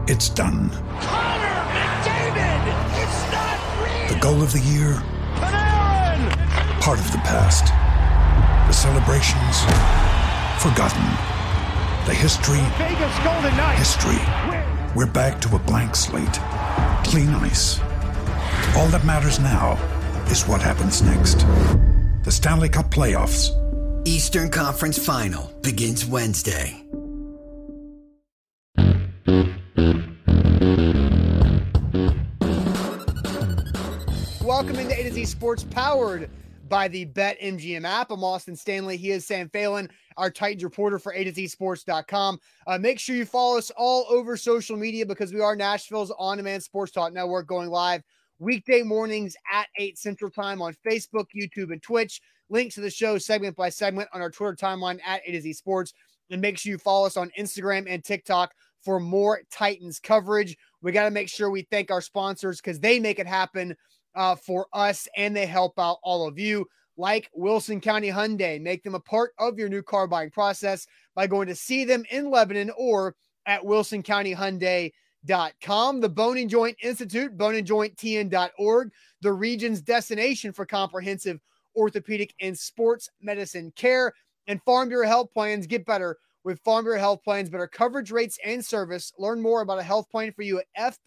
It's done. Connor McDavid! It's not real! The goal of the year? Panarin! Part of the past. The celebrations? Forgotten. The history? Vegas Golden Knights! History. We're back to a blank slate. Clean ice. All that matters now is what happens next. The Stanley Cup Playoffs. Eastern Conference Final begins Wednesday. Welcome into A to Z Sports, powered by the BetMGM app. I'm Austin Stanley. He is Sam Phelan, our Titans reporter for A2ZSports.com. Make sure you follow us all over social media because we are Nashville's on-demand sports talk network, going live weekday mornings at 8 Central Time on Facebook, YouTube, and Twitch. Links to the show segment by segment on our Twitter timeline at A to Z Sports. And make sure you follow us on Instagram and TikTok for more Titans coverage. We got to make sure we thank our sponsors because they make it happen for us, and they help out all of you, like Wilson County Hyundai. Make them a part of your new car buying process by going to see them in Lebanon or at wilsoncountyhyundai.com. The Bone and Joint Institute, boneandjointtn.org, the region's destination for comprehensive orthopedic and sports medicine care, and Farm Bureau Health Plans. Get better with Farm Bureau Health Plans, better coverage rates and service. Learn more about a health plan for you at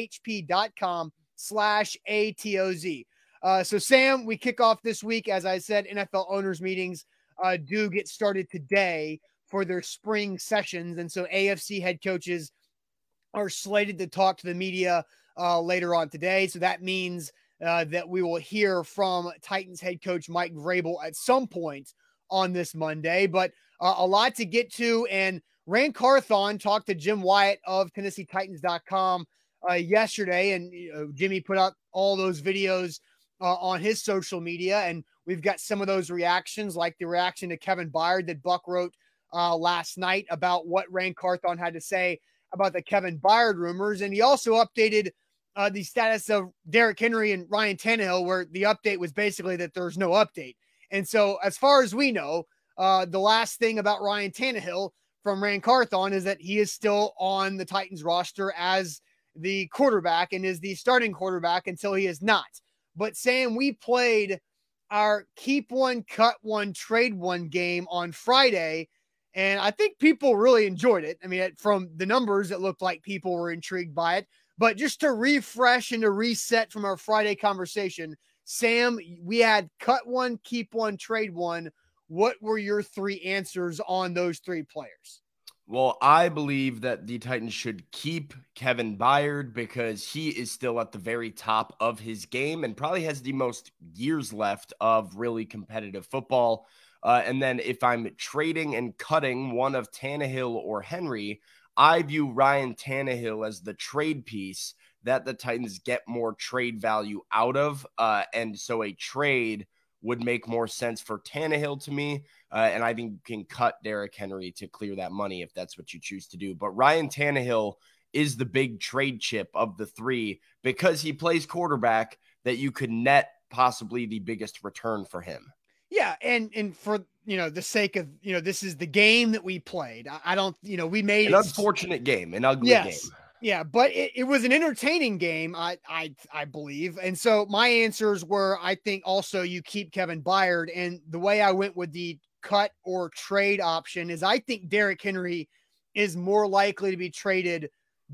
fbhp.com/ATOZ. So Sam, we kick off this week. As I said, NFL owners meetings do get started today for their spring sessions. And so AFC head coaches are slated to talk to the media later on today. So that means that we will hear from Titans head coach Mike Vrabel at some point on this Monday, but a lot to get to. And Ran Carthon talked to Jim Wyatt of TennesseeTitans.com yesterday, and Jimmy put out all those videos on his social media, and we've got some of those reactions, like the reaction to Kevin Byard that Buck wrote last night about what Ran Carthon had to say about the Kevin Byard rumors. And he also updated the status of Derrick Henry and Ryan Tannehill, where the update was basically that there's no update. And so as far as we know, the last thing about Ryan Tannehill from Ran Carthon is that he is still on the Titans roster as the quarterback and is the starting quarterback until he is not. But Sam, we played our keep one, cut one, trade one game on Friday, and I think people really enjoyed it. I mean, from the numbers, it looked like people were intrigued by it. But just to refresh and to reset from our Friday conversation, Sam, we had cut one, keep one, trade one. What were your three answers on those three players? Well, I believe that the Titans should keep Kevin Byard because he is still at the very top of his game and probably has the most years left of really competitive football. And then if I'm trading and cutting one of Tannehill or Henry, I view Ryan Tannehill as the trade piece that the Titans get more trade value out of. And so a trade would make more sense for Tannehill to me. And I think you can cut Derrick Henry to clear that money if that's what you choose to do. But Ryan Tannehill is the big trade chip of the three because he plays quarterback that you could net possibly the biggest return for him. Yeah. And for, the sake of, this is the game that we played. I don't, we made an unfortunate game, an ugly game. Yeah, but it was an entertaining game, I believe. And so my answers were, I think also you keep Kevin Byard. And the way I went with the cut or trade option is I think Derrick Henry is more likely to be traded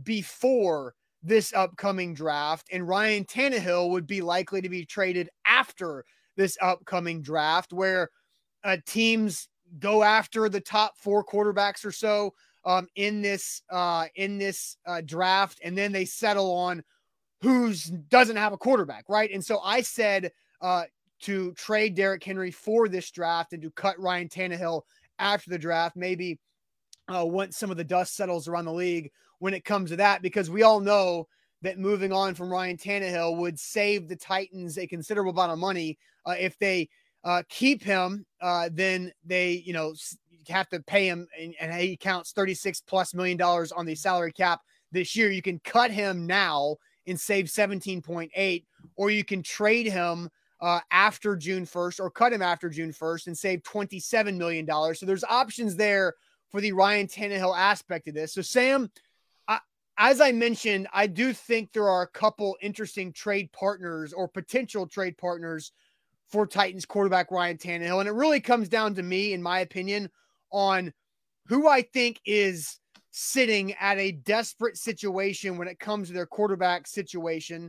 before this upcoming draft. And Ryan Tannehill would be likely to be traded after this upcoming draft, where teams go after the top four quarterbacks or so in this draft, and then they settle on who doesn't have a quarterback, right? And so I said to trade Derrick Henry for this draft and to cut Ryan Tannehill after the draft, maybe once some of the dust settles around the league when it comes to that, because we all know that moving on from Ryan Tannehill would save the Titans a considerable amount of money. If they keep him, then they, have to pay him, and he counts $36+ million on the salary cap this year. You can cut him now and save 17.8, or you can trade him after June 1st or cut him after June 1st and save $27 million. So there's options there for the Ryan Tannehill aspect of this. So Sam, as I mentioned, I do think there are a couple interesting trade partners or potential trade partners for Titans quarterback Ryan Tannehill. And it really comes down to me, in my opinion, on who I think is sitting at a desperate situation when it comes to their quarterback situation.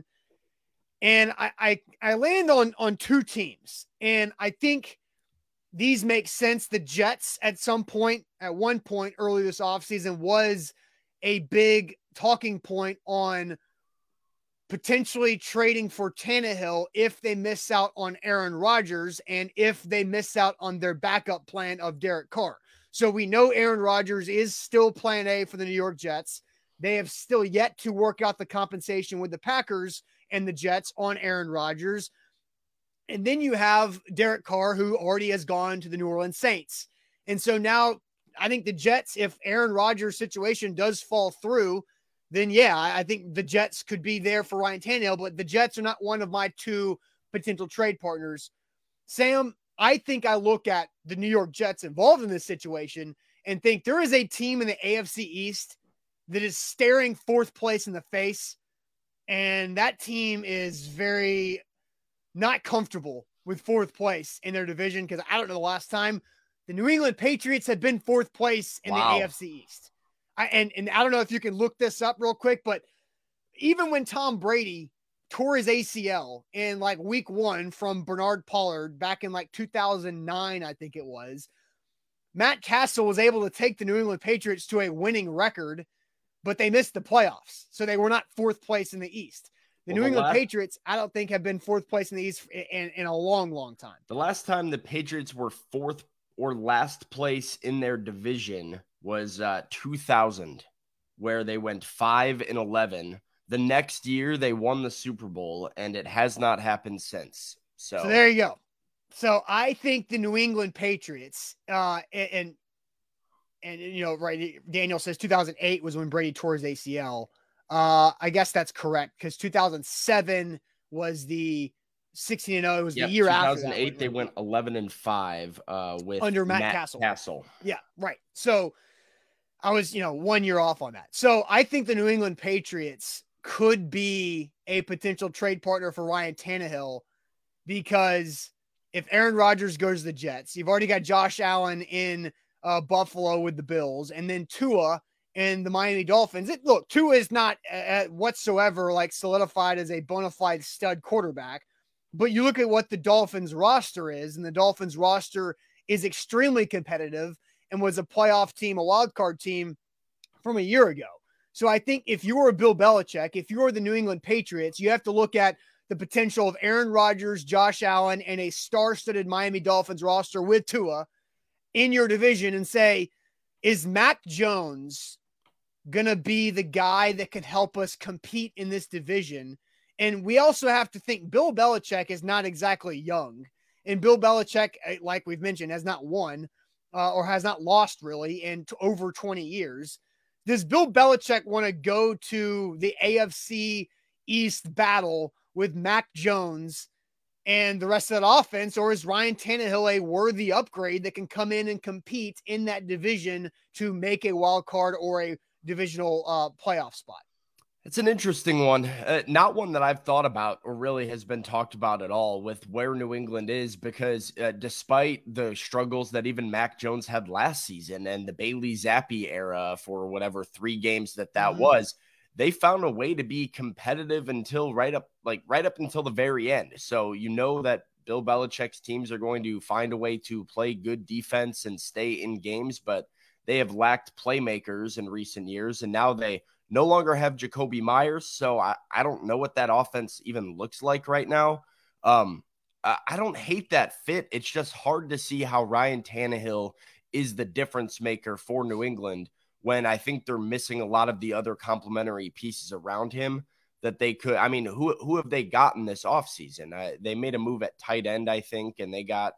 And I land on two teams, and I think these make sense. The Jets at one point early this offseason was a big talking point on potentially trading for Tannehill if they miss out on Aaron Rodgers and if they miss out on their backup plan of Derek Carr. So we know Aaron Rodgers is still plan A for the New York Jets. They have still yet to work out the compensation with the Packers and the Jets on Aaron Rodgers. And then you have Derek Carr, who already has gone to the New Orleans Saints. And so now I think the Jets, if Aaron Rodgers' situation does fall through, then yeah, I think the Jets could be there for Ryan Tannehill, but the Jets are not one of my two potential trade partners. Sam, I think I look at the New York Jets involved in this situation and think there is a team in the AFC East that is staring fourth place in the face. And that team is very not comfortable with fourth place in their division, because I don't know the last time the New England Patriots had been fourth place in the AFC East. And I don't know if you can look this up real quick, but even when Tom Brady tore his ACL in like week 1 from Bernard Pollard back in like 2009, I think it was, Matt Castle was able to take the New England Patriots to a winning record, but they missed the playoffs. So they were not fourth place in the East. The New England Patriots, I don't think, have been fourth place in the East in a long, long time. The last time the Patriots were fourth or last place in their division was 2000, where they went 5-11. The next year they won the Super Bowl, and it has not happened since. So there you go. So I think the New England Patriots, and you know, right, Daniel says 2008 was when Brady tore his ACL. I guess that's correct, because 2007 was the 16-0. It was the year after that. 2008 they went 11-5 with under Matt Castle. Yeah, right. So I was, 1 year off on that. So I think the New England Patriots could be a potential trade partner for Ryan Tannehill, because if Aaron Rodgers goes to the Jets, you've already got Josh Allen in Buffalo with the Bills, and then Tua and the Miami Dolphins. Look, Tua is not whatsoever like solidified as a bona fide stud quarterback, but you look at what the Dolphins roster is, and the Dolphins roster is extremely competitive and was a playoff team, a wild card team from a year ago. So I think if you were Bill Belichick, if you were the New England Patriots, you have to look at the potential of Aaron Rodgers, Josh Allen, and a star-studded Miami Dolphins roster with Tua in your division and say, is Mac Jones going to be the guy that could help us compete in this division? And we also have to think Bill Belichick is not exactly young. And Bill Belichick, like we've mentioned, has not won or has not lost really in over 20 years. Does Bill Belichick want to go to the AFC East battle with Mac Jones and the rest of that offense, or is Ryan Tannehill a worthy upgrade that can come in and compete in that division to make a wild card or a divisional playoff spot? It's an interesting one. Not one that I've thought about or really has been talked about at all with where New England is, because despite the struggles that even Mac Jones had last season and the Bailey Zappi era for whatever 3 games that was, they found a way to be competitive until right up until the very end. So you know that Bill Belichick's teams are going to find a way to play good defense and stay in games, but they have lacked playmakers in recent years, and now they no longer have Jacoby Myers. So I don't know what that offense even looks like right now. I don't hate that fit. It's just hard to see how Ryan Tannehill is the difference maker for New England when I think they're missing a lot of the other complementary pieces around him that they could. I mean, who have they gotten this offseason? They made a move at tight end, I think, and they got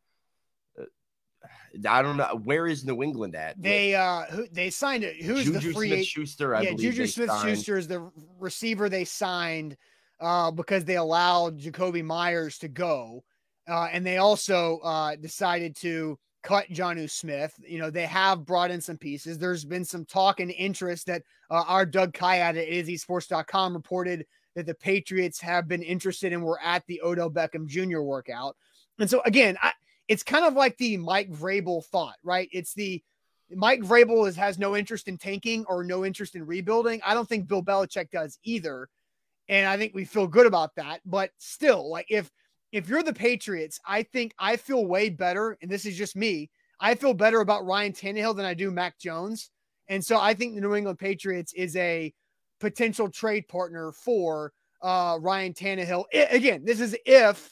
I don't know, where is New England at? They signed it. Who's Juju the free Smith-Schuster? I believe Juju Smith-Schuster is the receiver they signed because they allowed Jacoby Myers to go, and they also decided to cut Jonnu Smith. They have brought in some pieces. There's been some talk and interest that our Doug Kayat at AZSports.com reported that the Patriots have been interested and were at the Odell Beckham Jr. workout. And so again, it's kind of like the Mike Vrabel thought, right? It's the Mike Vrabel has no interest in tanking or no interest in rebuilding. I don't think Bill Belichick does either. And I think we feel good about that. But still, like if you're the Patriots, I think I feel way better. And this is just me. I feel better about Ryan Tannehill than I do Mac Jones. And so I think the New England Patriots is a potential trade partner for Ryan Tannehill. Again, this is if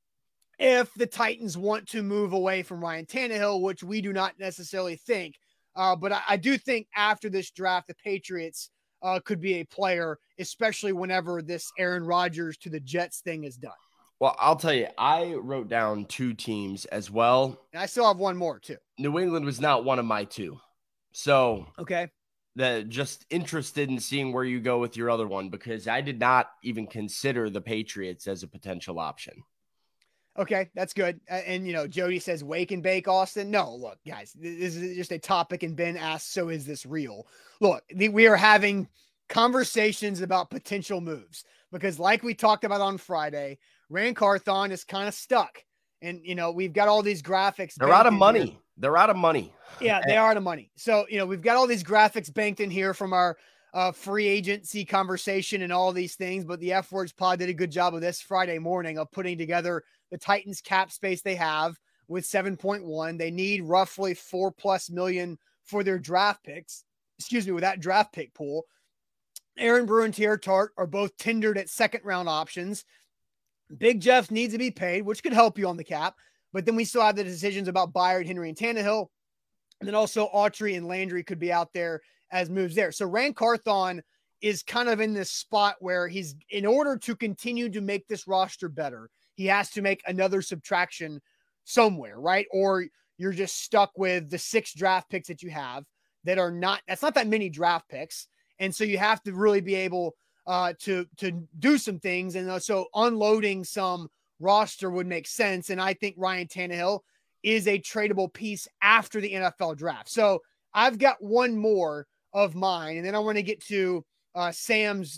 the Titans want to move away from Ryan Tannehill, which we do not necessarily think. But I do think after this draft, the Patriots could be a player, especially whenever this Aaron Rodgers to the Jets thing is done. Well, I'll tell you, I wrote down 2 teams as well. And I still have one more too. New England was not one of my 2. So okay. Just interested in seeing where you go with your other one, because I did not even consider the Patriots as a potential option. Okay, that's good. And, Jody says, wake and bake, Austin. No, look, guys, this is just a topic, and Ben asks, so is this real? Look, we are having conversations about potential moves because like we talked about on Friday, Ran Carthon is kind of stuck. And, we've got all these graphics. They're out of money. Here. They're out of money. Yeah, they are out of money. So, we've got all these graphics banked in here from our free agency conversation and all these things. But the F Words Pod did a good job of this Friday morning of putting together the Titans cap space they have with 7.1. They need roughly $4+ million for their draft picks. With that draft pick pool. Aaron Brewer and Teair Tart are both tendered at second round options. Big Jeff needs to be paid, which could help you on the cap. But then we still have the decisions about Byard, Henry, and Tannehill. And then also Autry and Landry could be out there as moves there. So Ran Carthon is kind of in this spot where he's, in order to continue to make this roster better, he has to make another subtraction somewhere, right? Or you're just stuck with the 6 draft picks that you have that's not that many draft picks. And so you have to really be able to do some things. And so unloading some roster would make sense. And I think Ryan Tannehill is a tradable piece after the NFL draft. So I've got one more of mine, and then I want to get to Sam's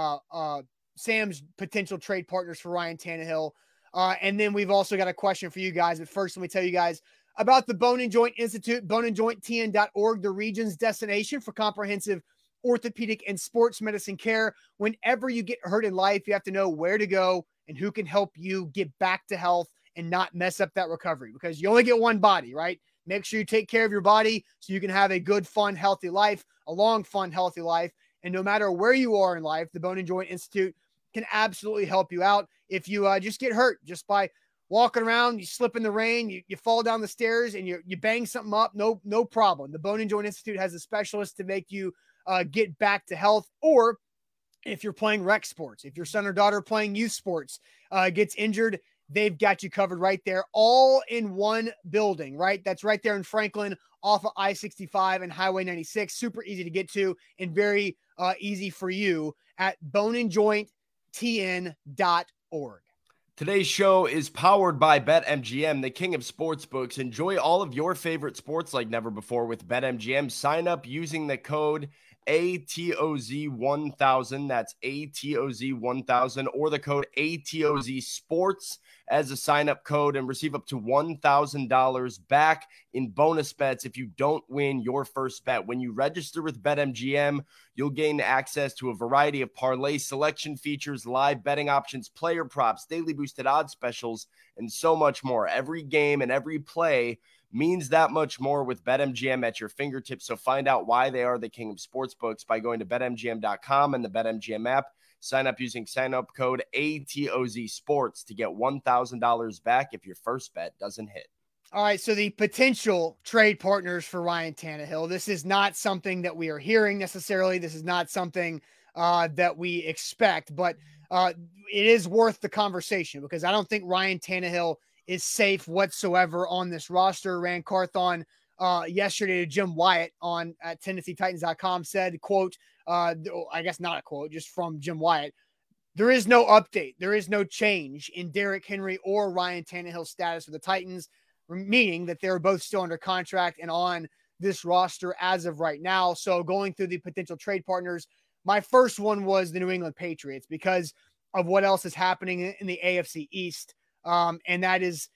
potential trade partners for Ryan Tannehill. And then we've also got a question for you guys. But first, let me tell you guys about the Bone and Joint Institute, boneandjointtn.org, the region's destination for comprehensive orthopedic and sports medicine care. Whenever you get hurt in life, you have to know where to go and who can help you get back to health and not mess up that recovery, because you only get one body, right? Make sure you take care of your body so you can have a good, fun, healthy life, a long, fun, healthy life. And no matter where you are in life, the Bone and Joint Institute can absolutely help you out. If you just get hurt just by walking around, you slip in the rain, you fall down the stairs and you bang something up, no problem. The Bone and Joint Institute has a specialist to make you get back to health. Or if you're playing rec sports, if your son or daughter playing youth sports gets injured, they've got you covered right there, all in one building, right? That's right there in Franklin off of I-65 and Highway 96. Super easy to get to and very easy for you at boneandjointtn.org. Today's show is powered by BetMGM, the king of sportsbooks. Enjoy all of your favorite sports like never before with BetMGM. Sign up using the code ATOZ1000. That's ATOZ1000, or the code ATOZ Sports as a sign-up code, and receive up to $1,000 back in bonus bets if you don't win your first bet. When you register with BetMGM, you'll gain access to a variety of parlay selection features, live betting options, player props, daily boosted odds specials, and so much more. Every game and every play means that much more with BetMGM at your fingertips. So find out why they are the king of sportsbooks by going to BetMGM.com and the BetMGM app. Sign up using sign-up code ATOZ Sports to get $1,000 back if your first bet doesn't hit. All right, so the potential trade partners for Ryan Tannehill, this is not something that we are hearing necessarily. This is not something that we expect, but it is worth the conversation because I don't think Ryan Tannehill is safe whatsoever on this roster. Ran Carthon yesterday to Jim Wyatt on at TennesseeTitans.com said, quote, I guess not a quote, just from Jim Wyatt, there is no update. There is no change in Derrick Henry or Ryan Tannehill's status with the Titans. meaning that they're both still under contract and on this roster as of right now. So going through the potential trade partners, my first one was the New England Patriots because of what else is happening in the AFC East. And that is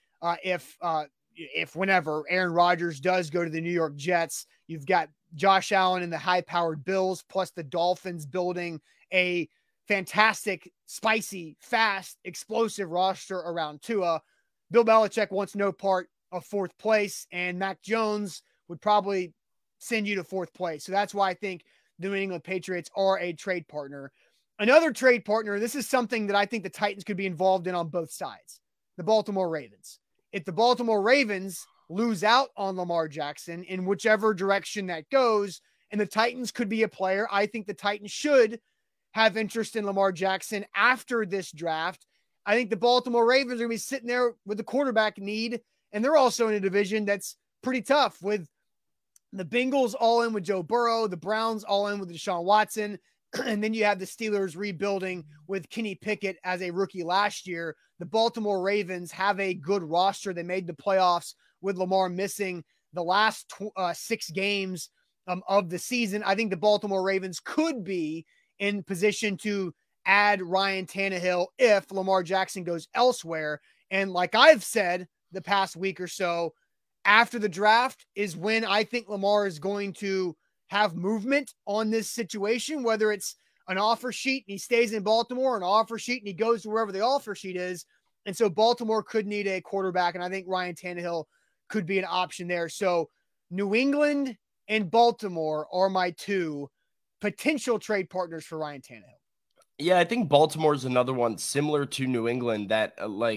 if whenever Aaron Rodgers does go to the New York Jets, you've got Josh Allen and the high-powered Bills, plus the Dolphins building a fantastic, spicy, fast, explosive roster around Tua. Bill Belichick wants no part of fourth place, and Mac Jones would probably send you to fourth place. So that's why I think the New England Patriots are a trade partner. Another trade partner, this is something that I think the Titans could be involved in on both sides, the Baltimore Ravens. If the Baltimore Ravens lose out on Lamar Jackson in whichever direction that goes, and the Titans could be a player, I think the Titans should have interest in Lamar Jackson after this draft. I think the Baltimore Ravens are going to be sitting there with the quarterback need, and they're also in a division that's pretty tough with the Bengals all in with Joe Burrow, the Browns all in with Deshaun Watson, and then you have the Steelers rebuilding with Kenny Pickett as a rookie last year. The Baltimore Ravens have a good roster. They made the playoffs with Lamar missing the last 6 games of the season. I think the Baltimore Ravens could be in position to add Ryan Tannehill if Lamar Jackson goes elsewhere. And like I've said the past week or so, after the draft is when I think Lamar is going to have movement on this situation, whether it's an offer sheet and he stays in Baltimore, an offer sheet and he goes to wherever the offer sheet is. And so Baltimore could need a quarterback, and I think Ryan Tannehill could be an option there. So New England and Baltimore are my 2 potential trade partners for Ryan Tannehill. Yeah, I think Baltimore is another one similar to New England that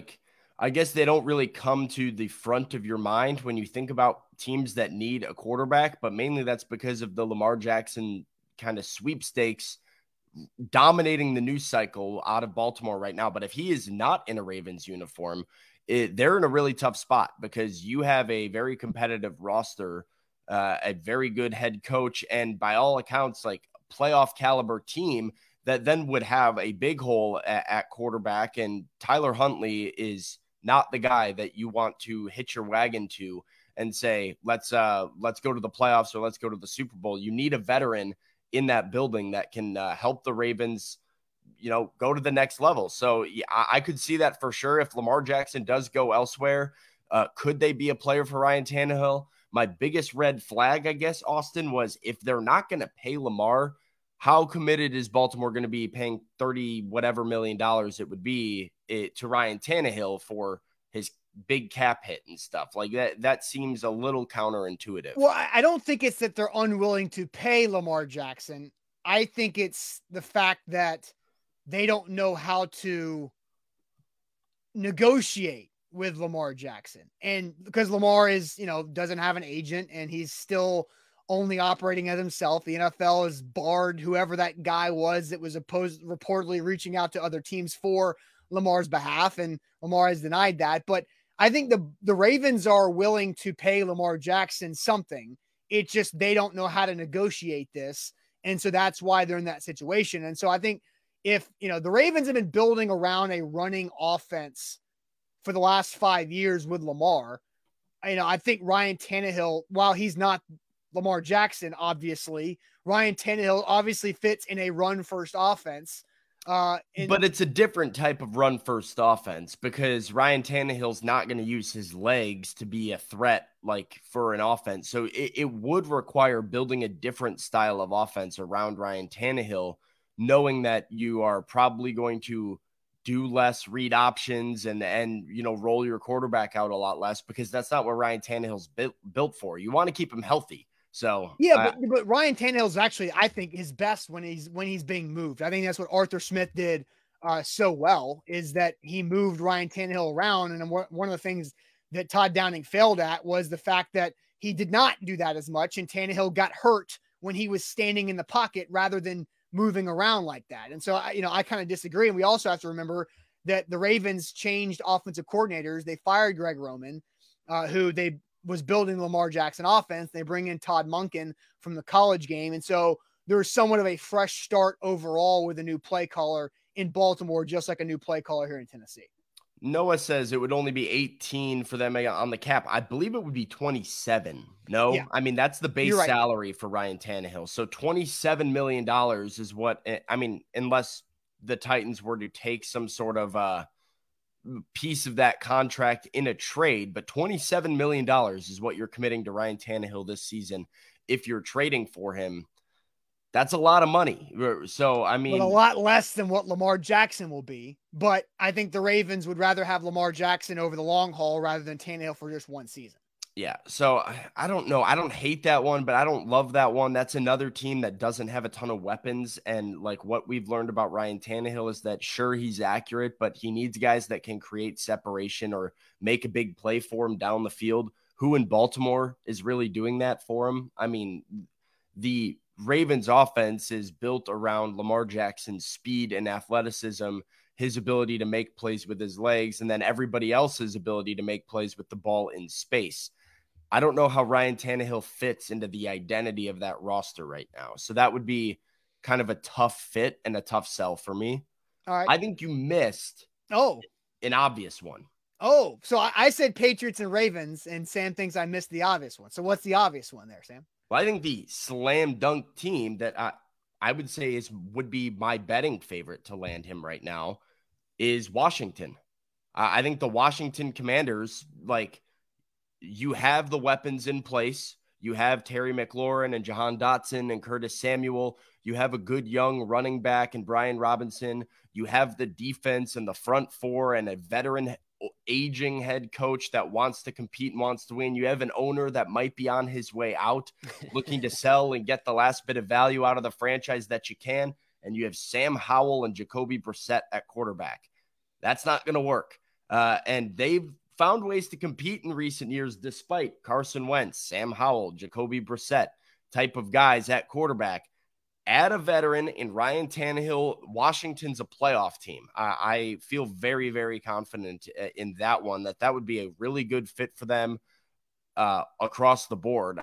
I guess they don't really come to the front of your mind when you think about teams that need a quarterback, but mainly that's because of the Lamar Jackson kind of sweepstakes dominating the news cycle out of Baltimore right now. But if he is not in a Ravens uniform, they're in a really tough spot because you have a very competitive roster, a very good head coach, and by all accounts, like playoff caliber team that then would have a big hole at quarterback. And Tyler Huntley is not the guy that you want to hitch your wagon to and say, let's go to the playoffs or let's go to the Super Bowl. You need a veteran in that building that can help the Ravens, go to the next level. So yeah, I could see that for sure. If Lamar Jackson does go elsewhere, could they be a player for Ryan Tannehill? My biggest red flag, I guess, Austin, was if they're not going to pay Lamar, how committed is Baltimore going to be paying $30 whatever million it would be to Ryan Tannehill for his big cap hit and stuff like that? That seems a little counterintuitive. Well, I don't think it's that they're unwilling to pay Lamar Jackson. I think it's the fact that they don't know how to negotiate with Lamar Jackson. And because Lamar is, doesn't have an agent and he's still only operating as himself. The NFL has barred whoever that guy was that was reportedly reaching out to other teams for Lamar's behalf, and Lamar has denied that. But I think the Ravens are willing to pay Lamar Jackson something. It's just they don't know how to negotiate this, and so that's why they're in that situation. And so I think if, the Ravens have been building around a running offense for the last 5 years with Lamar, I think Ryan Tannehill, while he's not Lamar Jackson, obviously, Ryan Tannehill obviously fits in a run-first offense. But it's a different type of run-first offense because Ryan Tannehill's not going to use his legs to be a threat like for an offense. So it would require building a different style of offense around Ryan Tannehill, knowing that you are probably going to do less read options and roll your quarterback out a lot less because that's not what Ryan Tannehill's built for. You want to keep him healthy. So yeah, but Ryan Tannehill is actually, I think, his best when he's being moved. I think that's what Arthur Smith did so well, is that he moved Ryan Tannehill around. And one of the things that Todd Downing failed at was the fact that he did not do that as much, and Tannehill got hurt when he was standing in the pocket rather than moving around like that. And so I kind of disagree. And we also have to remember that the Ravens changed offensive coordinators. They fired Greg Roman, who they was building Lamar Jackson offense. They bring in Todd Monken from the college game. And so there's somewhat of a fresh start overall with a new play caller in Baltimore, just like a new play caller here in Tennessee. Noah says it would only be 18 for them on the cap. I believe it would be 27. No, Yeah. I mean, that's the base You're right. salary for Ryan Tannehill. So $27 million is what, I mean, unless the Titans were to take some sort of piece of that contract in a trade, but $27 million is what you're committing to Ryan Tannehill this season. If you're trading for him, that's a lot of money. So, I mean, but a lot less than what Lamar Jackson will be. But I think the Ravens would rather have Lamar Jackson over the long haul rather than Tannehill for just one season. Yeah. So I don't know. I don't hate that one, but I don't love that one. That's another team that doesn't have a ton of weapons. And like what we've learned about Ryan Tannehill is that sure, he's accurate, but he needs guys that can create separation or make a big play for him down the field. Who in Baltimore is really doing that for him? I mean, the Ravens offense is built around Lamar Jackson's speed and athleticism, his ability to make plays with his legs, and then everybody else's ability to make plays with the ball in space. I don't know how Ryan Tannehill fits into the identity of that roster right now. So that would be kind of a tough fit and a tough sell for me. All right. I think you missed an obvious one. Oh, so I said Patriots and Ravens, and Sam thinks I missed the obvious one. So what's the obvious one there, Sam? Well, I think the slam dunk team that I would say would be my betting favorite to land him right now is Washington. I think the Washington Commanders, like, you have the weapons in place. You have Terry McLaurin and Jahan Dotson and Curtis Samuel. You have a good young running back and Brian Robinson. You have the defense and the front four and a veteran aging head coach that wants to compete and wants to win. You have an owner that might be on his way out, looking to sell and get the last bit of value out of the franchise that you can. And you have Sam Howell and Jacoby Brissett at quarterback. That's not going to work. And they've found ways to compete in recent years, despite Carson Wentz, Sam Howell, Jacoby Brissett type of guys at quarterback. Add a veteran in Ryan Tannehill. Washington's a playoff team. I feel very, very confident in that one, that would be a really good fit for them across the board.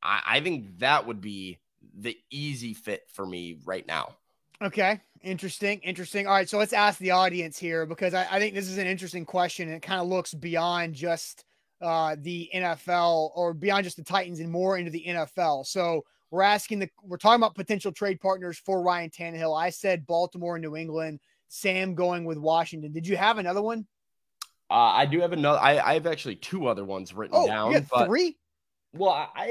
I think that would be the easy fit for me right now. Okay. Interesting. All right. So let's ask the audience here, because I think this is an interesting question, and it kind of looks beyond just the NFL or beyond just the Titans and more into the NFL. So we're talking about potential trade partners for Ryan Tannehill. I said Baltimore and New England. Sam going with Washington. Did you have another one? I do have another. I have actually two other ones written down. You had three? Well,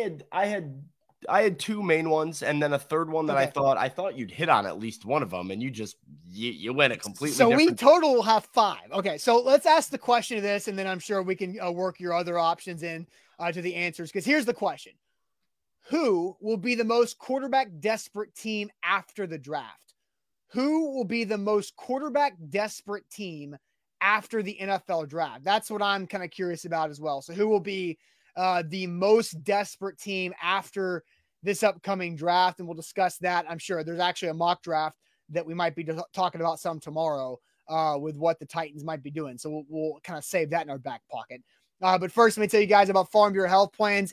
I had two main ones and then a third one that I thought you'd hit on at least one of them, and you went a completely so different. We total will have five. Okay, so let's ask the question of this, and then I'm sure we can work your other options in to the answers, because here's the question. Who will be the most quarterback desperate team after the draft? Who will be the most quarterback desperate team after the NFL draft? That's what I'm kind of curious about as well. So who will be the most desperate team after this upcoming draft? And we'll discuss that. I'm sure there's actually a mock draft that we might be talking about some tomorrow with what the Titans might be doing. So we'll kind of save that in our back pocket. But first, let me tell you guys about Farm Bureau Health Plans,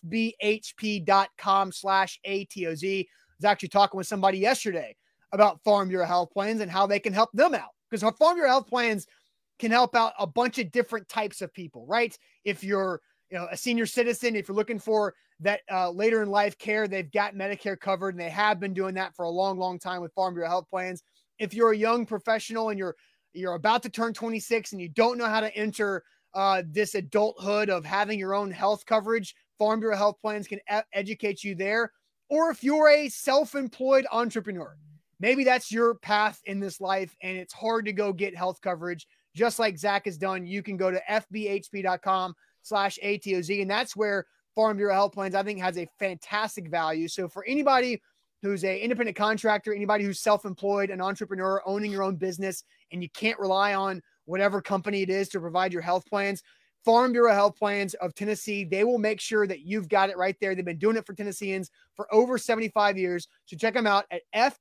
fbhp.com/ATOZ. I was actually talking with somebody yesterday about Farm Bureau Health Plans and how they can help them out, because Farm Bureau Health Plans can help out a bunch of different types of people, right? If you're a senior citizen, if you're looking for that later in life care, they've got Medicare covered, and they have been doing that for a long, long time with Farm Bureau Health Plans. If you're a young professional and you're about to turn 26 and you don't know how to enter this adulthood of having your own health coverage, Farm Bureau Health Plans can educate you there. Or if you're a self-employed entrepreneur, maybe that's your path in this life and it's hard to go get health coverage, just like Zach has done. You can go to fbhp.com/ATOZ, and that's where Farm Bureau Health Plans, I think, has a fantastic value. So for anybody who's an independent contractor, anybody who's self-employed, an entrepreneur, owning your own business, and you can't rely on whatever company it is to provide your health plans, Farm Bureau Health Plans of Tennessee, they will make sure that you've got it right there. They've been doing it for Tennesseans for over 75 years. So check them out at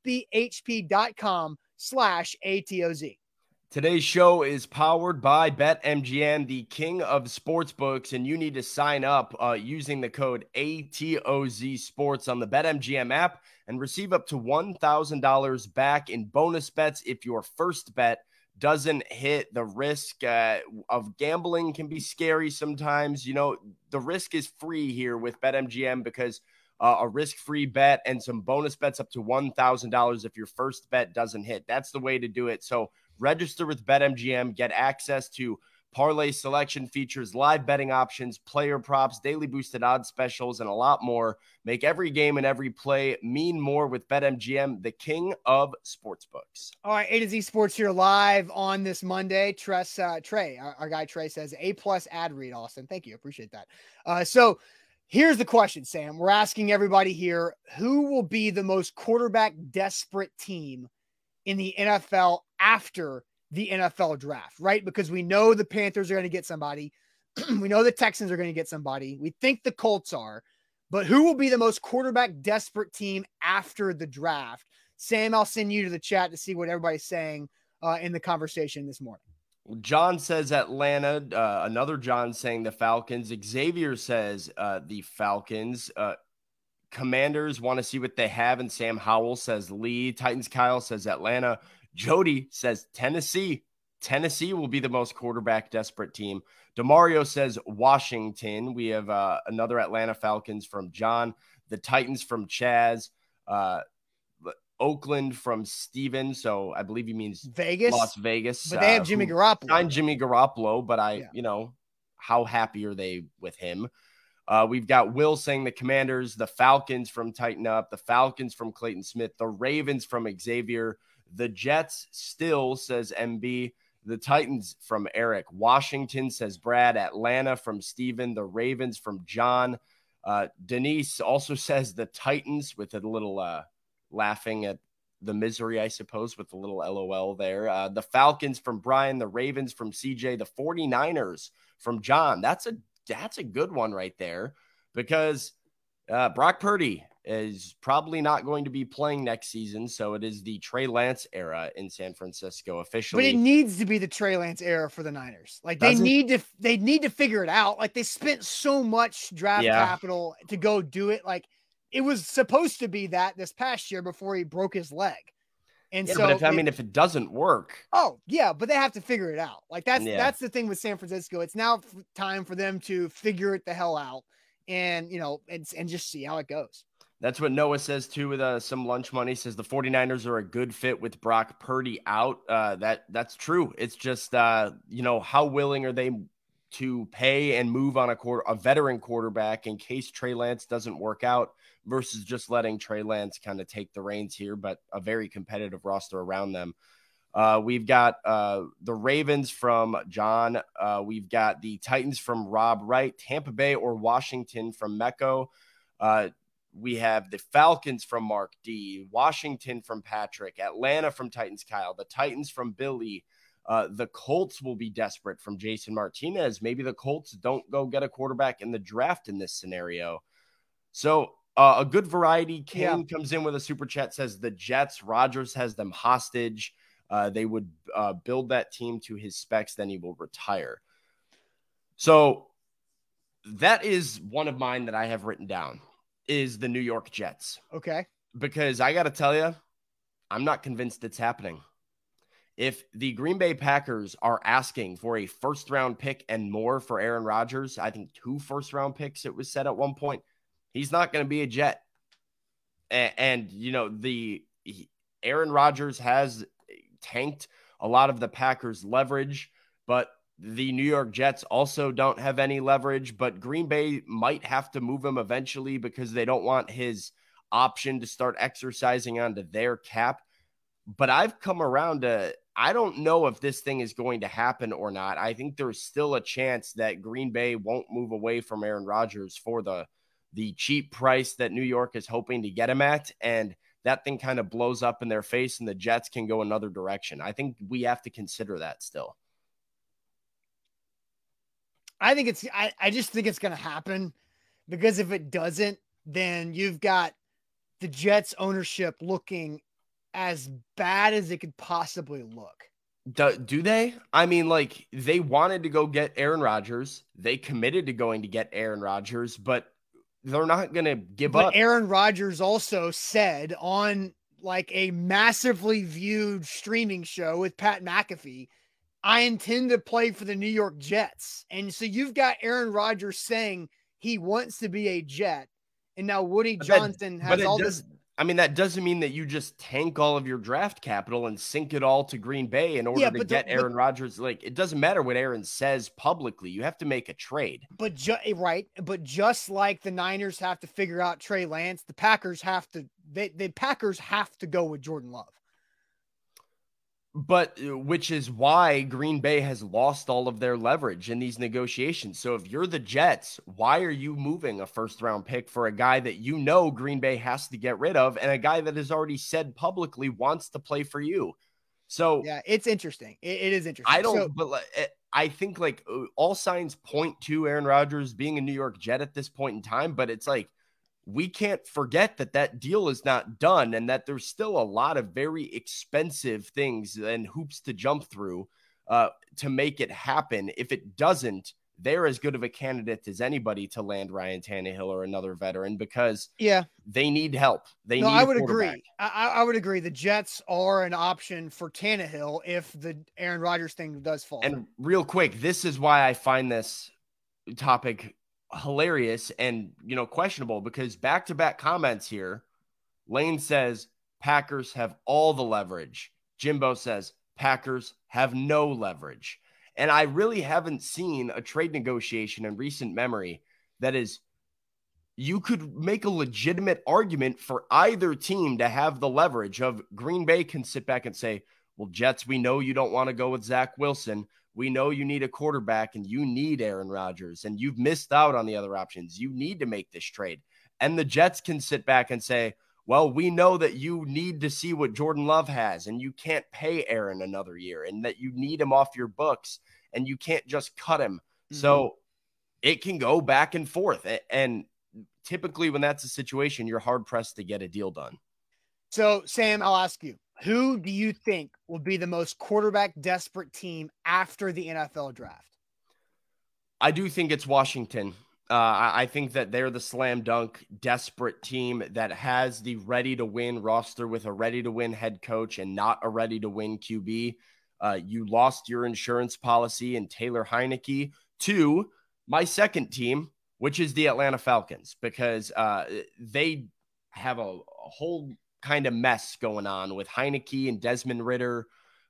fbhp.com/ATOZ. Today's show is powered by BetMGM, the king of sportsbooks, and you need to sign up using the code ATOZ Sports on the BetMGM app and receive up to $1,000 back in bonus bets if your first bet doesn't hit, the risk of gambling can be scary sometimes. You know, the risk is free here with BetMGM because a risk-free bet and some bonus bets up to $1,000 if your first bet doesn't hit. That's the way to do it. So register with BetMGM, get access to parlay selection features, live betting options, player props, daily boosted odds specials, and a lot more. Make every game and every play mean more with BetMGM, the king of sportsbooks. All right, A to Z Sports here live on this Monday. Trey, our guy Trey says, A+ ad read, Austin. Thank you. Appreciate that. So here's the question, Sam. We're asking everybody here, who will be the most quarterback desperate team in the NFL after the NFL draft, right? Because we know the Panthers are going to get somebody. We know the Texans are going to get somebody. We think the Colts are, but who will be the most quarterback desperate team after the draft? Sam, I'll send you to the chat to see what everybody's saying in the conversation this morning. John says Atlanta. Another John saying the Falcons. Xavier says the Falcons. Commanders want to see what they have, and Sam Howell says Lee. Titans Kyle says Atlanta. Jody says Tennessee. Tennessee will be the most quarterback desperate team. DeMario says Washington. We have another Atlanta Falcons from John. The Titans from Chaz. Oakland from Steven. So I believe he means Vegas, Las Vegas. But they have Jimmy Garoppolo. Signed Jimmy Garoppolo, but how happy are they with him? We've got Will saying the Commanders, the Falcons from Tighten Up, the Falcons from Clayton Smith, the Ravens from Xavier, the Jets still, says MB, the Titans from Eric, Washington, says Brad, Atlanta from Steven, the Ravens from John. Denise also says the Titans with a little laughing at the misery, I suppose, with a little LOL there. The Falcons from Brian, the Ravens from CJ, the 49ers from John. That's a good one right there because Brock Purdy is probably not going to be playing next season. So it is the Trey Lance era in San Francisco officially. But it needs to be the Trey Lance era for the Niners. Like they need to figure it out. Like they spent so much draft capital to go do it. Like it was supposed to be that this past year before he broke his leg. And so, but if it doesn't work. Oh yeah, but they have to figure it out. Like that's the thing with San Francisco. It's now time for them to figure it the hell out and, and just see how it goes. That's what Noah says too with some lunch money. Says the 49ers are a good fit with Brock Purdy out. That's true. It's just, how willing are they to pay and move on a veteran quarterback in case Trey Lance doesn't work out versus just letting Trey Lance kind of take the reins here, but a very competitive roster around them. We've got the Ravens from John. We've got the Titans from Rob Wright, Tampa Bay or Washington from Mecco. We have the Falcons from Mark D, Washington from Patrick, Atlanta from Titans Kyle, the Titans from Billy. The Colts will be desperate from Jason Martinez. Maybe the Colts don't go get a quarterback in the draft in this scenario. So a good variety. King comes in with a super chat, says the Jets. Rodgers has them hostage. They would build that team to his specs, then he will retire. So that is one of mine that I have written down. Is the New York Jets. Okay. Because I got to tell you, I'm not convinced it's happening. If the Green Bay Packers are asking for a first-round pick and more for Aaron Rodgers, I think 2 first-round picks it was said at one point, he's not going to be a Jet. And Aaron Rodgers has tanked a lot of the Packers' leverage, but the New York Jets also don't have any leverage, but Green Bay might have to move him eventually because they don't want his option to start exercising onto their cap. But I've come around to, I don't know if this thing is going to happen or not. I think there's still a chance that Green Bay won't move away from Aaron Rodgers for the cheap price that New York is hoping to get him at. And that thing kind of blows up in their face and the Jets can go another direction. I think we have to consider that still. I just think it's going to happen because if it doesn't, then you've got the Jets ownership looking as bad as it could possibly look. Do they? I mean, like they wanted to go get Aaron Rodgers. They committed to going to get Aaron Rodgers, but they're not going to give up. Aaron Rodgers also said on like a massively viewed streaming show with Pat McAfee, I intend to play for the New York Jets. And so you've got Aaron Rodgers saying he wants to be a Jet. And now Woody Johnson has all this. I mean, that doesn't mean that you just tank all of your draft capital and sink it all to Green Bay in order to get Aaron Rodgers. Like, it doesn't matter what Aaron says publicly. You have to make a trade. But just like the Niners have to figure out Trey Lance, the Packers have to. The Packers have to go with Jordan Love. But which is why Green Bay has lost all of their leverage in these negotiations. So if you're the Jets, why are you moving a first-round pick for a guy that you know Green Bay has to get rid of and a guy that has already said publicly wants to play for you? So yeah, it's interesting. It is interesting. I think like all signs point to Aaron Rodgers being a New York Jet at this point in time, but it's like, we can't forget that deal is not done and that there's still a lot of very expensive things and hoops to jump through to make it happen. If it doesn't, they're as good of a candidate as anybody to land Ryan Tannehill or another veteran because they need help. I would agree. I would agree. The Jets are an option for Tannehill if the Aaron Rodgers thing does fall. And real quick, this is why I find this topic hilarious and, questionable, because back-to-back comments here, Lane says Packers have all the leverage. Jimbo says Packers have no leverage. And I really haven't seen a trade negotiation in recent memory that is, you could make a legitimate argument for either team to have the leverage of Green Bay can sit back and say, well, Jets, we know you don't want to go with Zach Wilson. We know you need a quarterback and you need Aaron Rodgers and you've missed out on the other options. You need to make this trade. And the Jets can sit back and say, well, we know that you need to see what Jordan Love has and you can't pay Aaron another year and that you need him off your books and you can't just cut him. Mm-hmm. So it can go back and forth. And typically when that's a situation, you're hard pressed to get a deal done. So Sam, I'll ask you, who do you think will be the most quarterback desperate team after the NFL draft? I do think it's Washington. I think that they're the slam dunk desperate team that has the ready to win roster with a ready to win head coach and not a ready to win QB. You lost your insurance policy and Taylor Heineke to my second team, which is the Atlanta Falcons, because they have a whole kind of mess going on with Heineke and Desmond Ridder.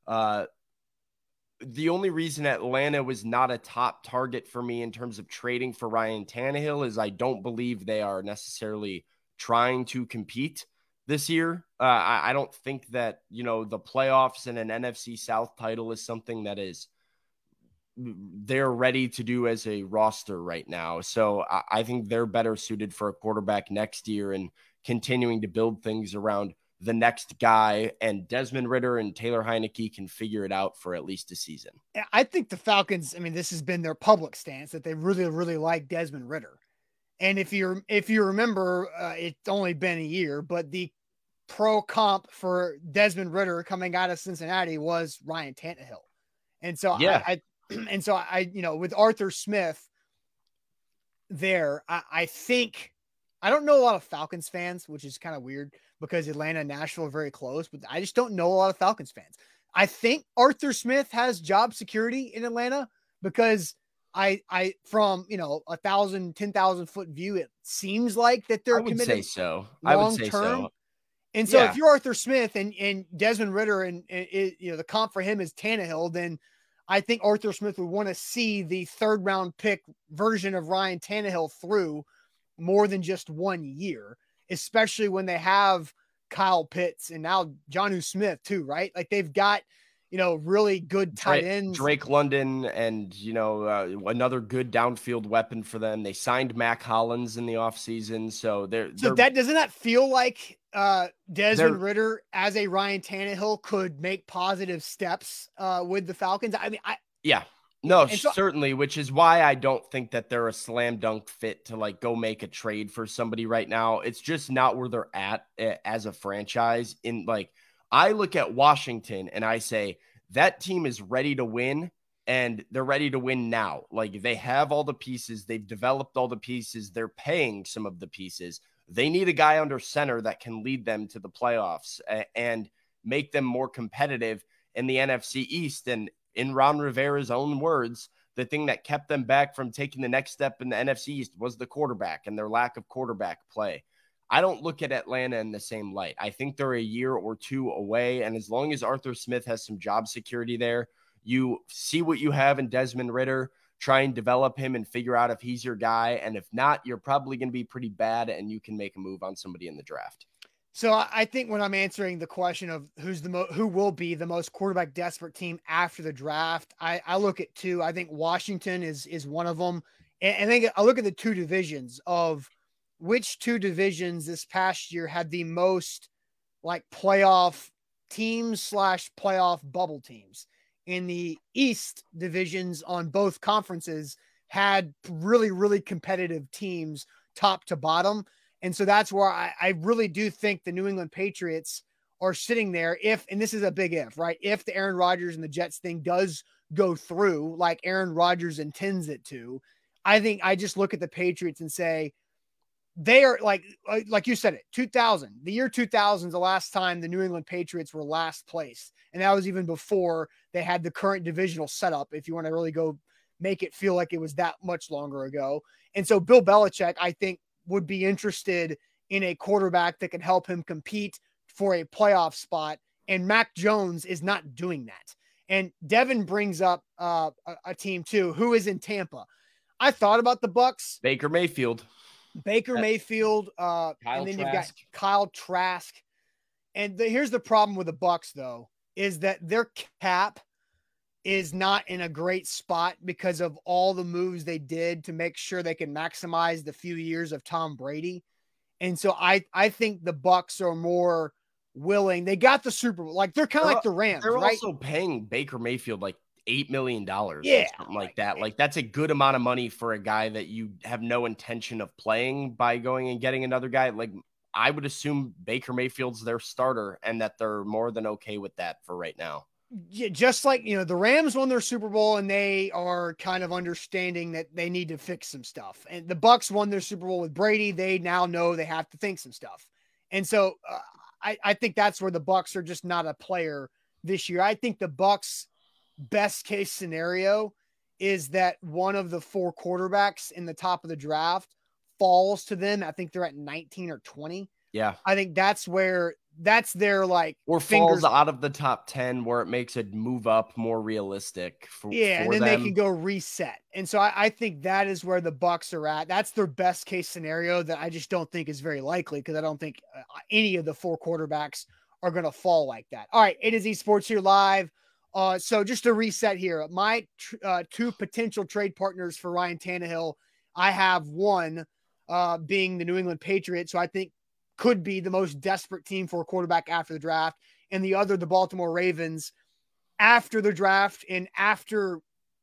The only reason Atlanta was not a top target for me in terms of trading for Ryan Tannehill is I don't believe they are necessarily trying to compete this year. I don't think that, the playoffs and an NFC South title is something that is they're ready to do as a roster right now. So I think they're better suited for a quarterback next year and continuing to build things around the next guy, and Desmond Ridder and Taylor Heineke can figure it out for at least a season. I think the Falcons, this has been their public stance that they really, really like Desmond Ridder. And if you remember, it's only been a year, but the pro comp for Desmond Ridder coming out of Cincinnati was Ryan Tannehill. And so I with Arthur Smith there, I think, I don't know a lot of Falcons fans, which is kind of weird because Atlanta and Nashville are very close, but I just don't know a lot of Falcons fans. I think Arthur Smith has job security in Atlanta because I from, 1,000, 10,000 foot view, it seems like that they're committed. I would say so. And so if you're Arthur Smith and Desmond Ridder and the comp for him is Tannehill, then I think Arthur Smith would want to see the third round pick version of Ryan Tannehill through more than just 1 year, especially when they have Kyle Pitts and now Jonnu Smith too, right? Like they've got, really good tight ends. Drake London and, another good downfield weapon for them. They signed Mac Hollins in the offseason. So that doesn't that feel like Desmond Ridder as a Ryan Tannehill could make positive steps with the Falcons? Certainly, which is why I don't think that they're a slam dunk fit to go make a trade for somebody right now. It's just not where they're at as a franchise. I look at Washington and I say that team is ready to win and they're ready to win now. They have all the pieces. They've developed all the pieces. They're paying some of the pieces. They need a guy under center that can lead them to the playoffs and make them more competitive in the NFC East. And in Ron Rivera's own words, the thing that kept them back from taking the next step in the NFC East was the quarterback and their lack of quarterback play. I don't look at Atlanta in the same light. I think they're a year or two away. And as long as Arthur Smith has some job security there, you see what you have in Desmond Ridder, try and develop him and figure out if he's your guy. And if not, you're probably going to be pretty bad and you can make a move on somebody in the draft. So I think when I'm answering the question of who will be the most quarterback desperate team after the draft, I look at two. I think Washington is one of them. And I look at the two divisions of which two divisions this past year had the most like playoff teams / playoff bubble teams. In the East divisions on both conferences had really, really competitive teams top to bottom. And so that's where I really do think the New England Patriots are sitting there and this is a big if, right? If the Aaron Rodgers and the Jets thing does go through like Aaron Rodgers intends it to, I think I just look at the Patriots and say, they are like you said it, the year 2000 is the last time the New England Patriots were last place. And that was even before they had the current divisional setup, if you want to really go make it feel like it was that much longer ago. And so Bill Belichick, I think, would be interested in a quarterback that can help him compete for a playoff spot. And Mac Jones is not doing that. And Devin brings up a team too, who is in Tampa. I thought about the Bucks. Baker Mayfield, and then you've got Kyle Trask. And here's the problem with the Bucks though, is that their cap is not in a great spot because of all the moves they did to make sure they can maximize the few years of Tom Brady. And so I think the Bucks are more willing. They got the Super Bowl. Like they're kind of like the Rams. They're right? also paying Baker Mayfield like $8 million or something like that. Like that's a good amount of money for a guy that you have no intention of playing by going and getting another guy. Like I would assume Baker Mayfield's their starter and that they're more than okay with that for right now. Yeah, just like, the Rams won their Super Bowl and they are kind of understanding that they need to fix some stuff. And the Bucks won their Super Bowl with Brady. They now know they have to think some stuff. And so I think that's where the Bucks are just not a player this year. I think the Bucks best case scenario is that one of the four quarterbacks in the top of the draft falls to them. I think they're at 19 or 20. Yeah. I think that's their like, or falls out of the top 10 where it makes a move up more realistic for and then them. They can go reset. And so I think that is where the Bucks are at. That's their best case scenario that I just don't think is very likely because I don't think any of the four quarterbacks are going to fall like that. All right. It is Esports here live. So just to reset here, my two potential trade partners for Ryan Tannehill, I have one being the New England Patriots, who I think could be the most desperate team for a quarterback after the draft, and the other, the Baltimore Ravens, after the draft and after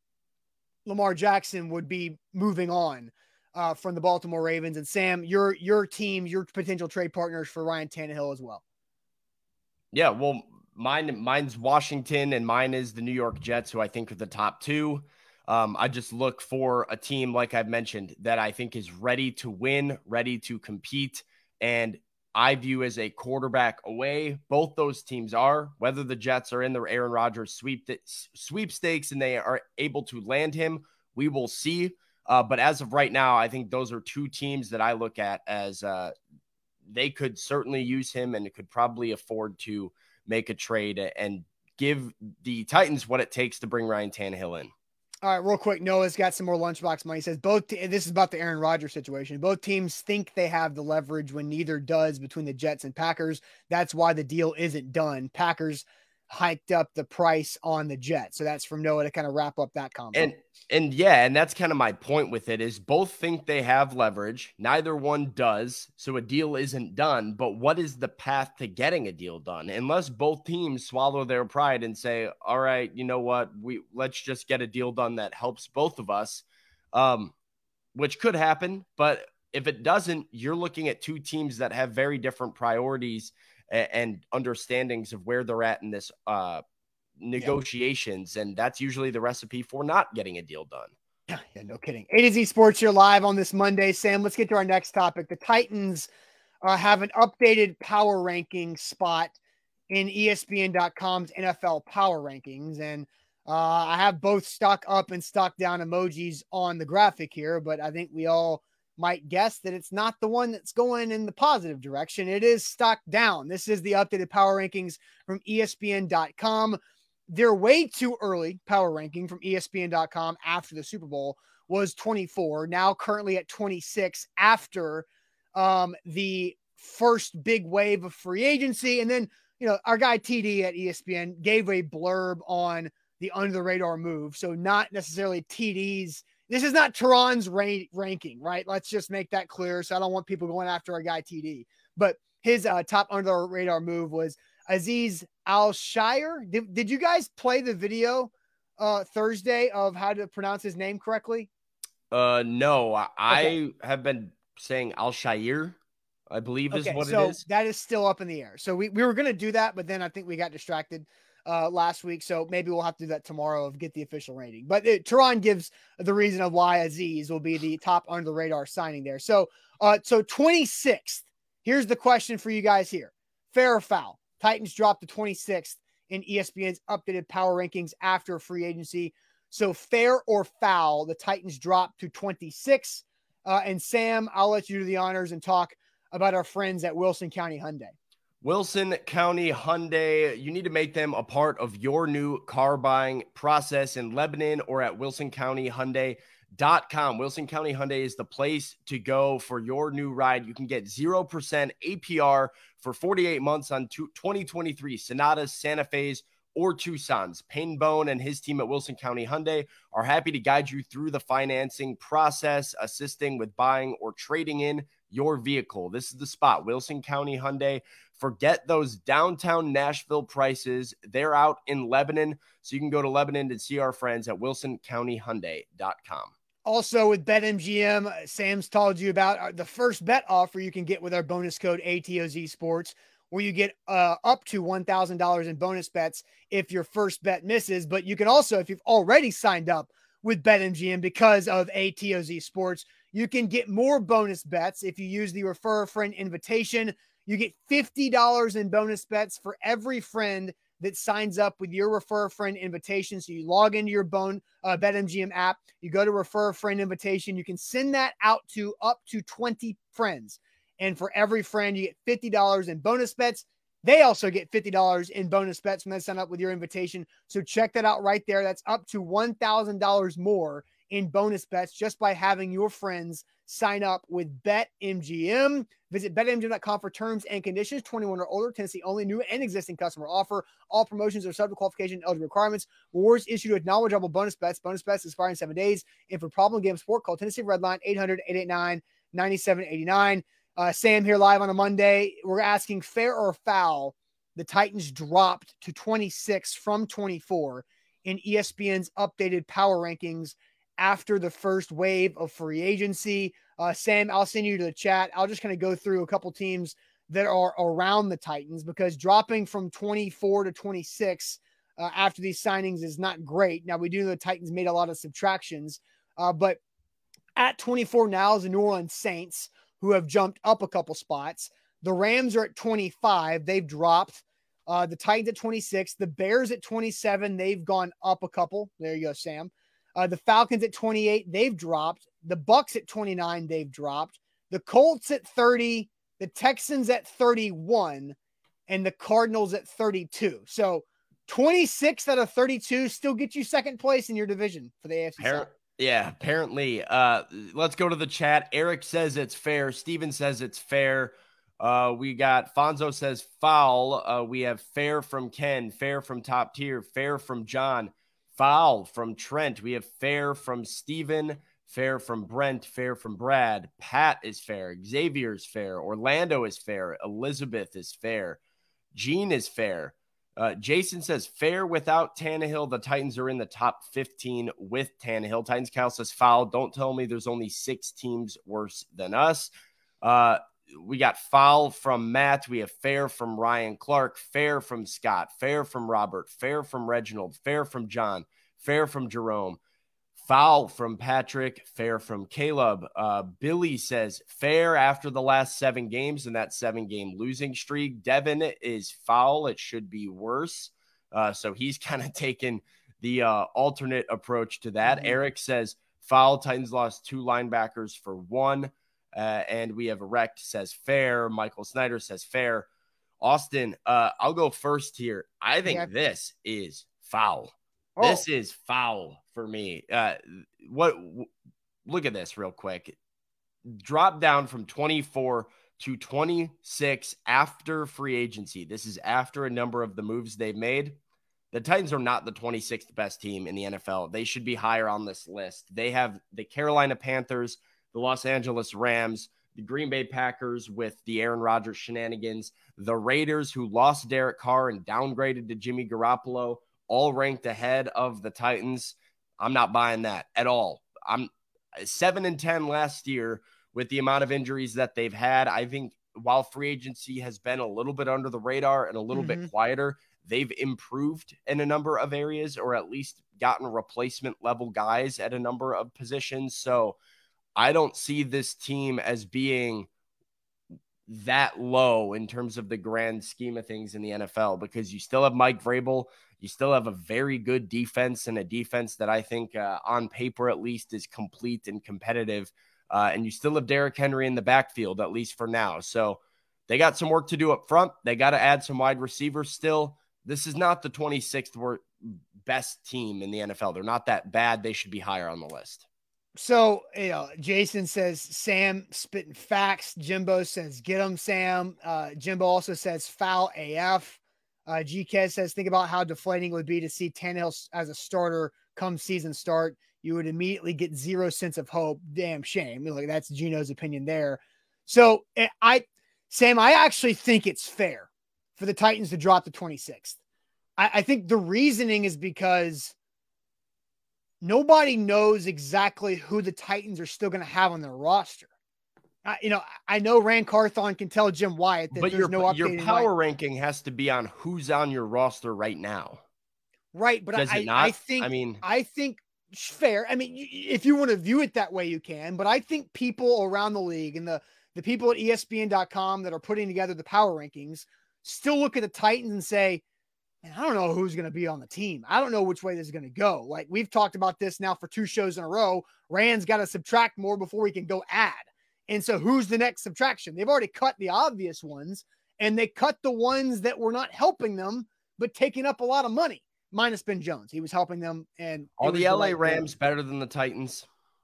Lamar Jackson would be moving on from the Baltimore Ravens. And Sam, your team, your potential trade partners for Ryan Tannehill as well. Yeah, well, mine's Washington and mine is the New York Jets, who I think are the top two. I just look for a team, like I've mentioned, that I think is ready to win, ready to compete, and I view as a quarterback away. Both those teams are, whether the Jets are in the Aaron Rodgers sweepstakes and they are able to land him, we will see. But as of right now, I think those are two teams that I look at as they could certainly use him and could probably afford to make a trade and give the Titans what it takes to bring Ryan Tannehill in. All right, real quick. Noah's got some more lunchbox money. He says this is about the Aaron Rodgers situation. Both teams think they have the leverage when neither does between the Jets and Packers. That's why the deal isn't done. Packers hiked up the price on the Jets. So that's from Noah to kind of wrap up that comment. And that's kind of my point with it is both think they have leverage. Neither one does. So a deal isn't done. But what is the path to getting a deal done? Unless both teams swallow their pride and say, all right, you know what? Let's just get a deal done that helps both of us, which could happen. But if it doesn't, you're looking at two teams that have very different priorities and understandings of where they're at in this negotiations. And that's usually the recipe for not getting a deal done. Yeah, no kidding. A to Z Sports here live on this Monday. Sam, let's get to our next topic. The Titans have an updated power ranking spot in ESPN.com's NFL power rankings. And I have both stock up and stock down emojis on the graphic here, but I think we all might guess that it's not the one that's going in the positive direction. It is stock down. This is the updated power rankings from ESPN.com. Their way too early power ranking from ESPN.com after the Super Bowl was 24, now currently at 26 after the first big wave of free agency. And then, our guy TD at ESPN gave a blurb on the under the radar move. So not necessarily TD's. This is not Tehran's ranking, right? Let's just make that clear. So I don't want people going after our guy TD, but his top under the radar move was Azeez Al-Shaair. Did you guys play the video Thursday of how to pronounce his name correctly? No, I Okay. have been saying Al-Shaair, I believe is what it is. So that is still up in the air. So we were going to do that, but then I think we got distracted last week. So maybe we'll have to do that tomorrow of get the official rating. But Tehran gives the reason of why Azeez will be the top under the radar signing there. So 26th, here's the question for you guys here. Fair or foul? Titans dropped to 26th in ESPN's updated power rankings after free agency. So fair or foul, the Titans dropped to 26. And Sam, I'll let you do the honors and talk about our friends at Wilson County Hyundai. Wilson County Hyundai, you need to make them a part of your new car buying process in Lebanon or at wilsoncountyhyundai.com. Wilson County Hyundai is the place to go for your new ride. You can get 0% APR for 48 months on 2023 Sonatas, Santa Fe's, or Tucson's. Payne Bone and his team at Wilson County Hyundai are happy to guide you through the financing process, assisting with buying or trading in your vehicle. This is the spot, Wilson County Hyundai. Forget those downtown Nashville prices. They're out in Lebanon, so you can go to Lebanon to see our friends at wilsoncountyhyundai.com. Also with BetMGM, Sam's told you about the first bet offer you can get with our bonus code ATOZ Sports, where you get up to $1,000 in bonus bets if your first bet misses. But you can also, if you've already signed up with BetMGM because of ATOZ Sports, you can get more bonus bets if you use the Refer a Friend invitation. You get $50 in bonus bets for every friend that signs up with your Refer a Friend invitation. So you log into your BetMGM app, you go to Refer a Friend invitation. You can send that out to up to 20 friends. And for every friend, you get $50 in bonus bets. They also get $50 in bonus bets when they sign up with your invitation. So check that out right there. That's up to $1,000 more in bonus bets just by having your friends sign up with BetMGM. Visit BetMGM.com for terms and conditions. 21 or older, Tennessee only, new and existing customer offer. All promotions are subject to qualification and eligibility requirements. Rewards issued with knowledgeable bonus bets. Bonus bets expire in 7 days. And for problem game support, call Tennessee Redline 800-889-9789. Sam here live on a Monday. We're asking fair or foul. The Titans dropped to 26 from 24 in ESPN's updated power rankings after the first wave of free agency. Sam, I'll send you to the chat. I'll just kind of go through a couple teams that are around the Titans, because dropping from 24 to 26 after these signings is not great. Now, we do know the Titans made a lot of subtractions, but at 24 now is the New Orleans Saints, who have jumped up a couple spots. The Rams are at 25. They've dropped. The Titans at 26. The Bears at 27. They've gone up a couple. There you go, Sam. The Falcons at 28. They've dropped. The Bucks at 29. They've dropped. The Colts at 30. The Texans at 31. And the Cardinals at 32. So 26 out of 32 still get you second place in your division for the AFC South. Yeah, apparently. Let's go to the chat. Eric says it's fair. Steven says it's fair. We got Fonzo says foul. We have fair from Ken, fair from Top Tier, fair from John, foul from Trent. We have fair from Steven, fair from Brent, fair from Brad. Pat is fair. Xavier's fair. Orlando is fair. Elizabeth is fair. Gene is fair. Jason says fair without Tannehill. The Titans are in the top 15 with Tannehill. Titans Council says foul. Don't tell me there's only 6 teams worse than us. We got foul from Matt. We have fair from Ryan Clark, fair from Scott, fair from Robert, fair from Reginald, fair from John, fair from Jerome, Foul from Patrick, fair from Caleb. Billy says fair after the last 7 games and that 7-game losing streak. Devin is foul. It should be worse. So he's kind of taken the alternate approach to that. Eric says foul. Titans lost 2 linebackers for 1. And we have Erect says fair. Michael Snyder says fair. Austin, I'll go first here. I think this is foul. This is foul for me. Look at this real quick. Drop down from 24 to 26 after free agency. This is after a number of the moves they've made. The Titans are not the 26th best team in the NFL. They should be higher on this list. They have the Carolina Panthers, the Los Angeles Rams, the Green Bay Packers with the Aaron Rodgers shenanigans, the Raiders who lost Derek Carr and downgraded to Jimmy Garoppolo, all ranked ahead of the Titans. I'm not buying that at all. I'm 7-10 last year with the amount of injuries that they've had. I think while free agency has been a little bit under the radar and a little bit quieter, they've improved in a number of areas, or at least gotten replacement level guys at a number of positions. So I don't see this team as being that low in terms of the grand scheme of things in the NFL, because you still have Mike Vrabel. You still have a very good defense, and a defense that I think on paper at least is complete and competitive. And you still have Derrick Henry in the backfield, at least for now. So they got some work to do up front. They got to add some wide receivers still. This is not the 26th best team in the NFL. They're not that bad. They should be higher on the list. So, Jason says, Sam spitting facts. Jimbo says, get him, Sam. Jimbo also says foul AF. GK says, think about how deflating it would be to see Tannehill as a starter come season start. You would immediately get 0 sense of hope. Damn shame. Like, that's Gino's opinion there. So Sam, I actually think it's fair for the Titans to drop the 26th. I think the reasoning is because nobody knows exactly who the Titans are still going to have on their roster. I know Rand Carthon can tell Jim Wyatt that there's no update. Your power ranking has to be on who's on your roster right now. Right, but I think fair. I mean, if you want to view it that way, you can. But I think people around the league and the people at ESPN.com that are putting together the power rankings still look at the Titans and say, man, I don't know who's going to be on the team. I don't know which way this is going to go. Like, we've talked about this now for 2 shows in a row. Rand's got to subtract more before we can go add. And so who's the next subtraction? They've already cut the obvious ones, and they cut the ones that were not helping them, but taking up a lot of money, minus Ben Jones. He was helping them. And are the LA Rams better than the Titans?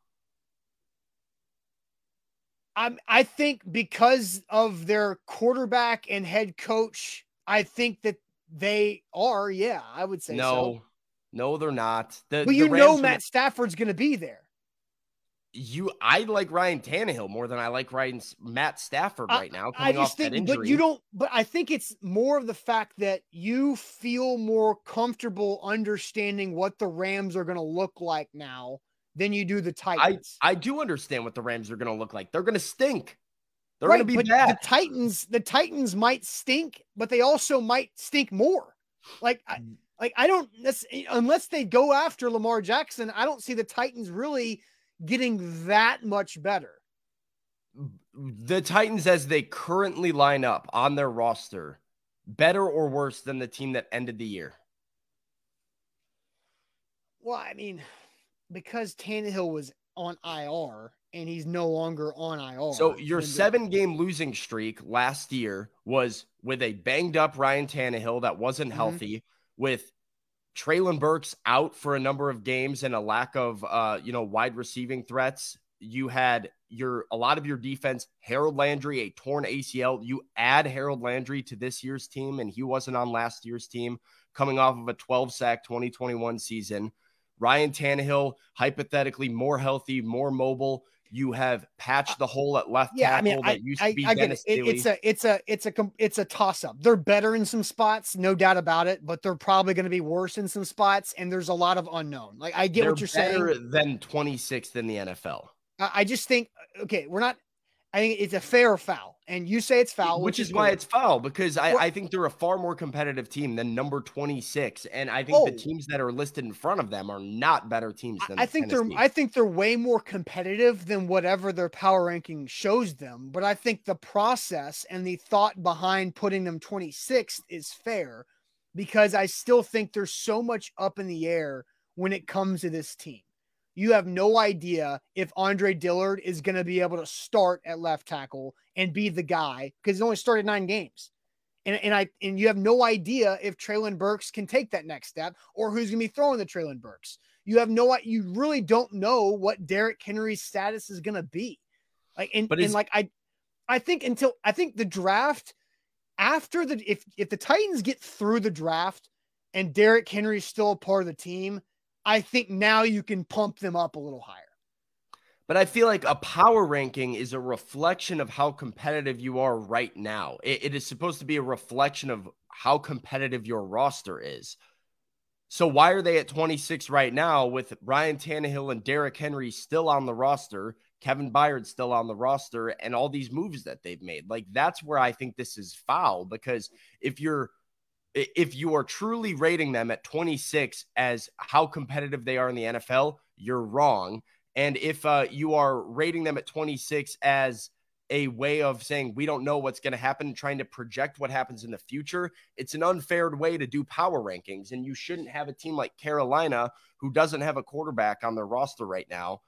I think because of their quarterback and head coach, I think that they are. Yeah, I would say so. No, they're not. But Matt Stafford's going to be there. I like Ryan Tannehill more than I like Matt Stafford right now, coming off that injury. But I think it's more of the fact that you feel more comfortable understanding what the Rams are going to look like now than you do the Titans. I do understand what the Rams are going to look like. They're going to stink. They're going to be bad. The Titans might stink, but they also might stink more. Unless they go after Lamar Jackson, I don't see the Titans really getting that much better. The Titans, as they currently line up on their roster, better or worse than the team that ended the year? Well, I mean, because Tannehill was on IR and he's no longer on IR. So your 7-game losing streak last year was with a banged up Ryan Tannehill that wasn't healthy, with Treylon Burks out for a number of games and a lack of, wide receiving threats. You had a lot of your defense, Harold Landry, a torn ACL. You add Harold Landry to this year's team, and he wasn't on last year's team, coming off of a 12-sack 2021 season. Ryan Tannehill, hypothetically more healthy, more mobile. You have patched the hole at left tackle that used to be Dennis Daly. It's a toss-up. They're better in some spots, no doubt about it, but they're probably going to be worse in some spots, and there's a lot of unknown. Like, I get what you're saying. They're better than 26th in the NFL. I just think, okay, I think it's a fair foul, and you say it's foul, which is why it's foul, because I think they're a far more competitive team than number 26, and I think the teams that are listed in front of them are not better teams than I think they're way more competitive than whatever their power ranking shows them. But I think the process and the thought behind putting them 26th is fair, because I still think there's so much up in the air when it comes to this team. You have no idea if Andre Dillard is going to be able to start at left tackle and be the guy, because he's only started 9 games. And you have no idea if Treylon Burks can take that next step, or who's going to be throwing the Treylon Burks. You really don't know what Derrick Henry's status is going to be. I think the draft, after if the Titans get through the draft and Derrick Henry's still a part of the team, I think now you can pump them up a little higher. But I feel like a power ranking is a reflection of how competitive you are right now. It is supposed to be a reflection of how competitive your roster is. So why are they at 26 right now with Ryan Tannehill and Derrick Henry still on the roster, Kevin Byard still on the roster, and all these moves that they've made? Like, that's where I think this is foul, because if you are truly rating them at 26 as how competitive they are in the NFL, you're wrong. And if you are rating them at 26 as a way of saying we don't know what's going to happen, trying to project what happens in the future, it's an unfair way to do power rankings. And you shouldn't have a team like Carolina, who doesn't have a quarterback on their roster right now,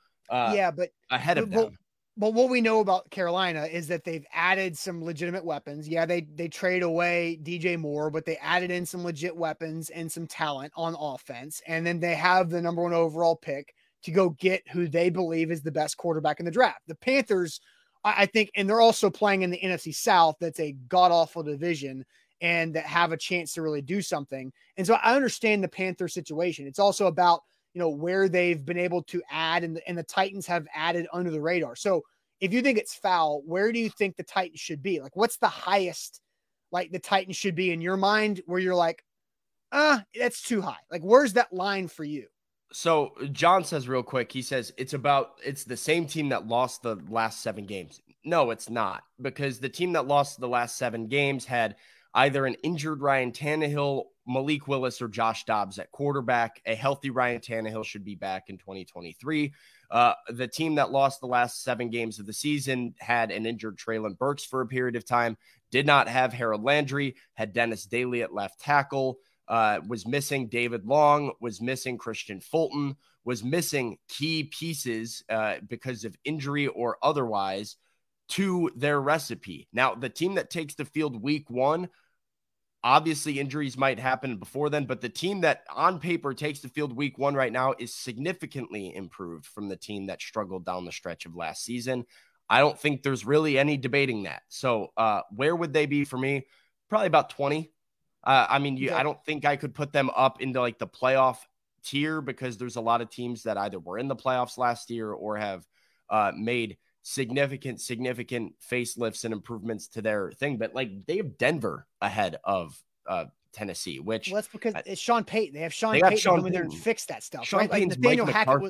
ahead of them. But what we know about Carolina is that they've added some legitimate weapons. Yeah, they trade away DJ Moore, but they added in some legit weapons and some talent on offense. And then they have the number 1 overall pick to go get who they believe is the best quarterback in the draft. The Panthers, I think, and they're also playing in the NFC South. That's a god-awful division, and that have a chance to really do something. And so I understand the Panther situation. It's also about, where they've been able to add, and the Titans have added under the radar. So if you think it's foul, where do you think the Titans should be? Like, what's the highest, like, the Titans should be in your mind, where you're like, that's too high? Like, where's that line for you? So John says real quick, he says it's the same team that lost the last 7 games. No, it's not, because the team that lost the last 7 games had either an injured Ryan Tannehill, Malik Willis, or Josh Dobbs at quarterback. A healthy Ryan Tannehill should be back in 2023. The team that lost the last 7 games of the season had an injured Treylon Burks for a period of time, did not have Harold Landry, had Dennis Daly at left tackle, was missing David Long, was missing Christian Fulton, was missing key pieces because of injury or otherwise to their recipe. Now, the team that takes the field week 1, obviously injuries might happen before then, but the team that on paper takes the field week 1 right now is significantly improved from the team that struggled down the stretch of last season. I don't think there's really any debating that. So where would they be for me? Probably about 20. I don't think I could put them up into like the playoff tier, because there's a lot of teams that either were in the playoffs last year or have made significant facelifts and improvements to their thing. But like, they have Denver ahead of Tennessee, which that's because it's Sean Payton. They have Sean Payton to come in there and fix that stuff. Sean right? Payton's like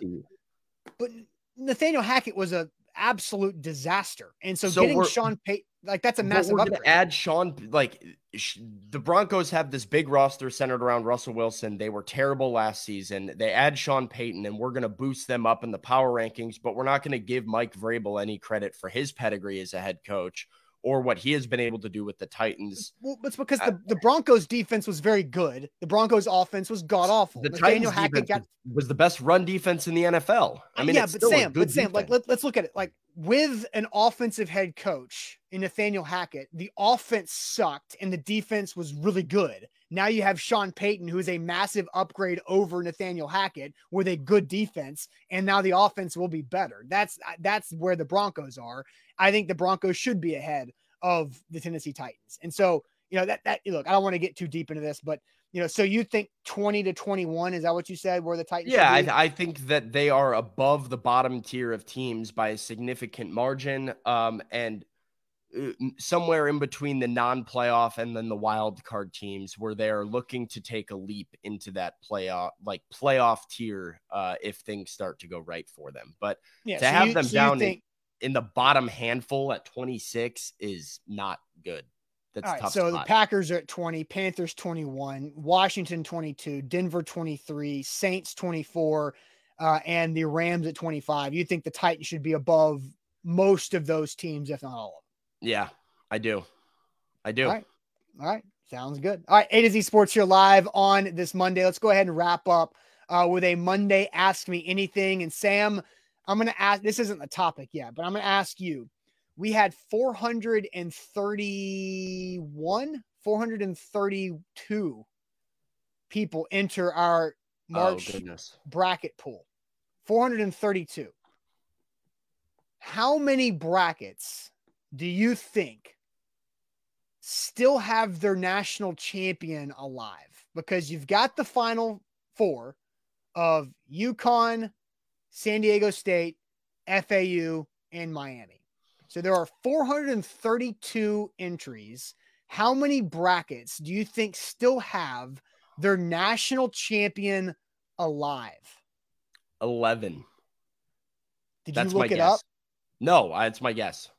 Nathaniel Hackett was a absolute disaster. And so getting Sean Payton, like, that's a massive upgrade. Add Sean, like, the Broncos have this big roster centered around Russell Wilson. They were terrible last season. They add Sean Payton, and we're going to boost them up in the power rankings, but we're not going to give Mike Vrabel any credit for his pedigree as a head coach or what he has been able to do with the Titans. Well, it's because the Broncos defense was very good. The Broncos offense was god awful. The Titans defense was the best run defense in the NFL. I mean, but Sam, like, let's look at it. Like, with an offensive head coach in Nathaniel Hackett, the offense sucked and the defense was really good. Now you have Sean Payton, who is a massive upgrade over Nathaniel Hackett with a good defense, and now the offense will be better. That's where the Broncos are. I think the Broncos should be ahead of the Tennessee Titans. And so, that look, I don't want to get too deep into this, but so you think 20 to 21, is that what you said, where the Titans? Yeah, I think that they are above the bottom tier of teams by a significant margin, and somewhere in between the non-playoff and then the wild card teams, where they're looking to take a leap into that playoff tier if things start to go right for them. But to have them down. in the bottom handful at 26 is not good. That's all right, tough. So spot. the Packers are at 20, Panthers 21, Washington 22, Denver 23, Saints 24, and the Rams at 25. You think the Titans should be above most of those teams, if not all of them? Yeah, I do. All right. Sounds good. All right. A to Z Sports here live on this Monday. Let's go ahead and wrap up with a Monday Ask Me Anything. And Sam, I'm going to ask, this isn't the topic yet, but I'm going to ask you. We had 432 people enter our March bracket pool. 432. How many brackets do you think still have their national champion alive? Because you've got the final four of UConn, San Diego State, FAU, and Miami. So there are 432 entries. How many brackets do you think still have their national champion alive? 11. Did you look it up? No, it's my guess.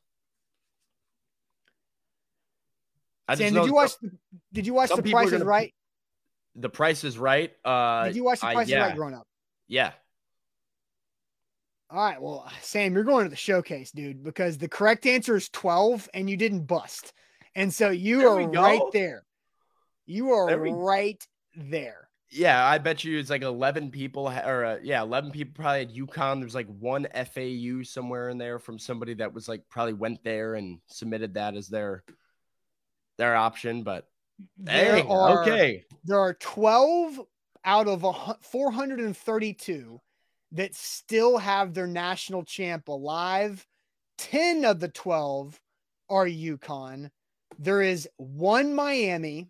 Sam, did you watch The Price is Right? The Price is Right. Did you watch The Price is Right growing up? Yeah. All right. Well, Sam, you're going to the showcase, dude, because the correct answer is 12 and you didn't bust. And so you are right there. You are right there. Yeah, I bet you it's like 11 people 11 people probably had UConn. There's like one FAU somewhere in there from somebody that was like probably went there and submitted that as their option, but there are 12 out of 432 that still have their national champ alive. 10 of the 12 are UConn. There is one Miami.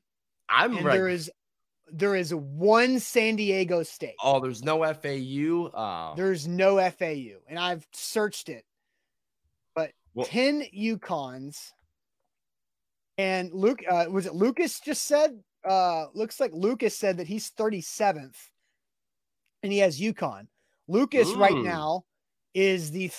There is one San Diego State. Oh, there's no FAU. Oh. There's no FAU, and I've searched it. But 10 UConns. And Luke, was it Lucas just said? Looks like Lucas said that he's 37th, and he has UConn. Lucas right now is in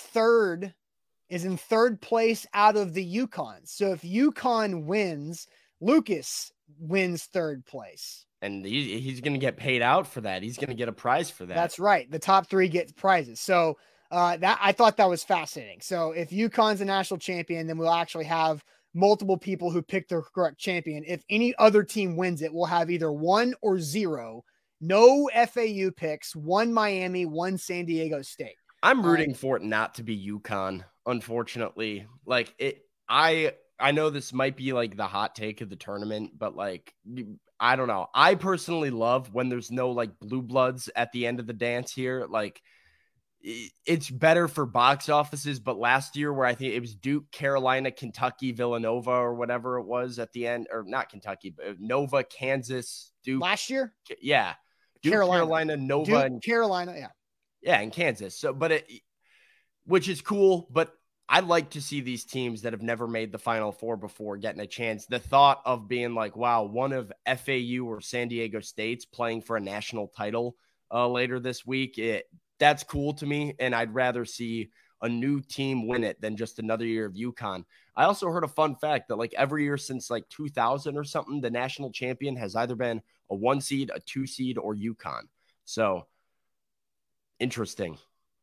third place out of the UConn. So if UConn wins, Lucas wins third place. And he's going to get paid out for that. He's going to get a prize for that. That's right. The top three get prizes. So that I thought that was fascinating. So if UConn's a national champion, then we'll actually have multiple people who pick the correct champion. If any other team wins it, we'll have either 1 or 0. No FAU picks, 1 Miami, 1 San Diego State. I'm rooting for it not to be UConn, unfortunately. Like I know this might be like the hot take of the tournament, but like, I don't know. I personally love when there's no like blue bloods at the end of the dance here. Like, it's better for box offices, but last year where I think it was Duke, Carolina, Kentucky, Villanova, or whatever it was at the end, or not Kentucky, but Nova, Kansas, Duke. Last year? Yeah. Duke, Carolina, Nova, Duke, and Carolina. Yeah. Yeah. And Kansas. So, which is cool, but I'd like to see these teams that have never made the Final Four before getting a chance. The thought of being like, wow, one of FAU or San Diego State's playing for a national title later this week, that's cool to me, and I'd rather see a new team win it than just another year of UConn. I also heard a fun fact that like every year since like 2000 or something, the national champion has either been a 1 seed, a 2 seed, or UConn. So interesting.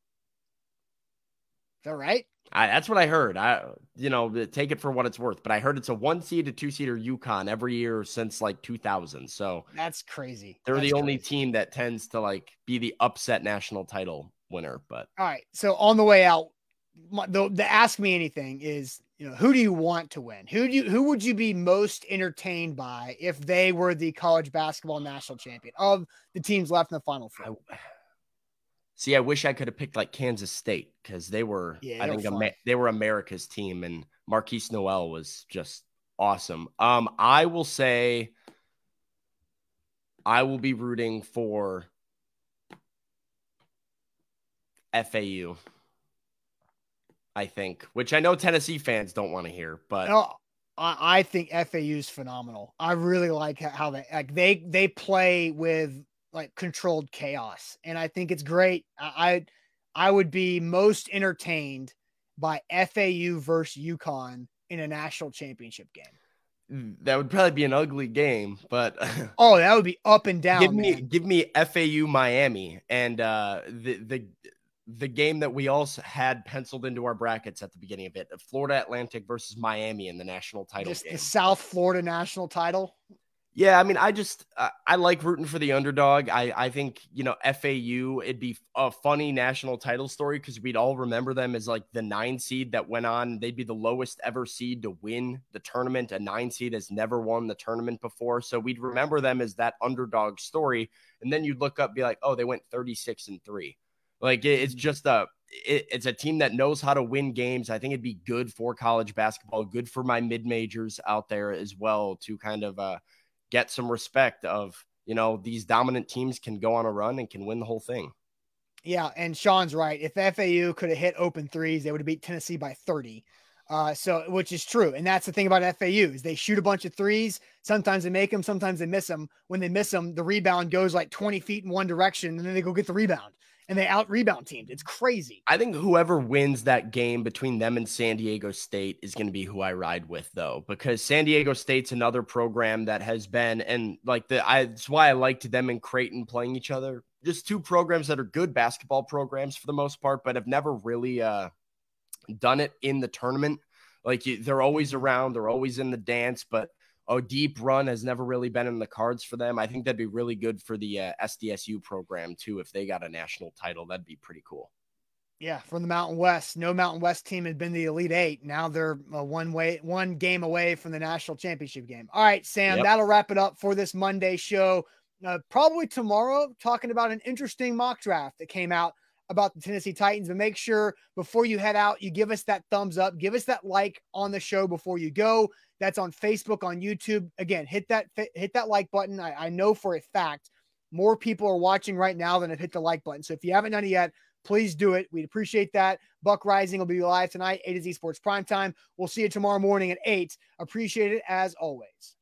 All right. That's what I heard. Take it for what it's worth, but I heard it's a 1 seed, a 2 seed, or UConn every year since like 2000. So that's crazy. They're the only team that tends to like be the upset national title winner. But all right. So on the way out, the Ask Me Anything is, who do you want to win? Who would you be most entertained by if they were the college basketball national champion of the teams left in the Final Four? See, I wish I could have picked like Kansas State because they were, they were America's team, and Marquise Noel was just awesome. I will say I will be rooting for FAU, I think, which I know Tennessee fans don't want to hear, but I think FAU is phenomenal. I really like how they play with like controlled chaos, and I think it's great. I would be most entertained by FAU versus UConn in a national championship game? That would probably be an ugly game, but oh, that would be up and down. Give me FAU Miami and the game that we also had penciled into our brackets at the beginning of it, Florida Atlantic versus Miami in the national title game. The South Florida national title. Yeah, I mean, I like rooting for the underdog. I think, FAU, it'd be a funny national title story because we'd all remember them as like the 9 seed that went on. They'd be the lowest ever seed to win the tournament. A 9 seed has never won the tournament before. So we'd remember them as that underdog story. And then you'd look up, be like, oh, they went 36-3. Like it's just it's a team that knows how to win games. I think it'd be good for college basketball, good for my mid-majors out there as well to kind of get some respect of, these dominant teams can go on a run and can win the whole thing. Yeah. And Sean's right. If FAU could have hit open threes, they would have beat Tennessee by 30. Which is true. And that's the thing about FAU is they shoot a bunch of threes. Sometimes they make them, sometimes they miss them. When they miss them, the rebound goes like 20 feet in one direction and then they go get the rebound. And they out-rebound teams. It's crazy. I think whoever wins that game between them and San Diego State is going to be who I ride with, though, because San Diego State's another program that has been, and that's why I liked them and Creighton playing each other. Just 2 programs that are good basketball programs for the most part, but have never really done it in the tournament. Like they're always around, they're always in the dance, but a deep run has never really been in the cards for them. I think that'd be really good for the SDSU program too. If they got a national title, that'd be pretty cool. Yeah. From the Mountain West, no Mountain West team had been the Elite 8. Now they're one game away from the national championship game. All right, Sam, That'll wrap it up for this Monday show. Probably tomorrow talking about an interesting mock draft that came out about the Tennessee Titans, but make sure before you head out, you give us that thumbs up, give us that like on the show before you go. That's on Facebook, on YouTube. Again, hit that like button. I know for a fact more people are watching right now than have hit the like button. So if you haven't done it yet, please do it. We'd appreciate that. Buck Rising will be live tonight, A to Z Sports Primetime. We'll see you tomorrow morning at 8. Appreciate it as always.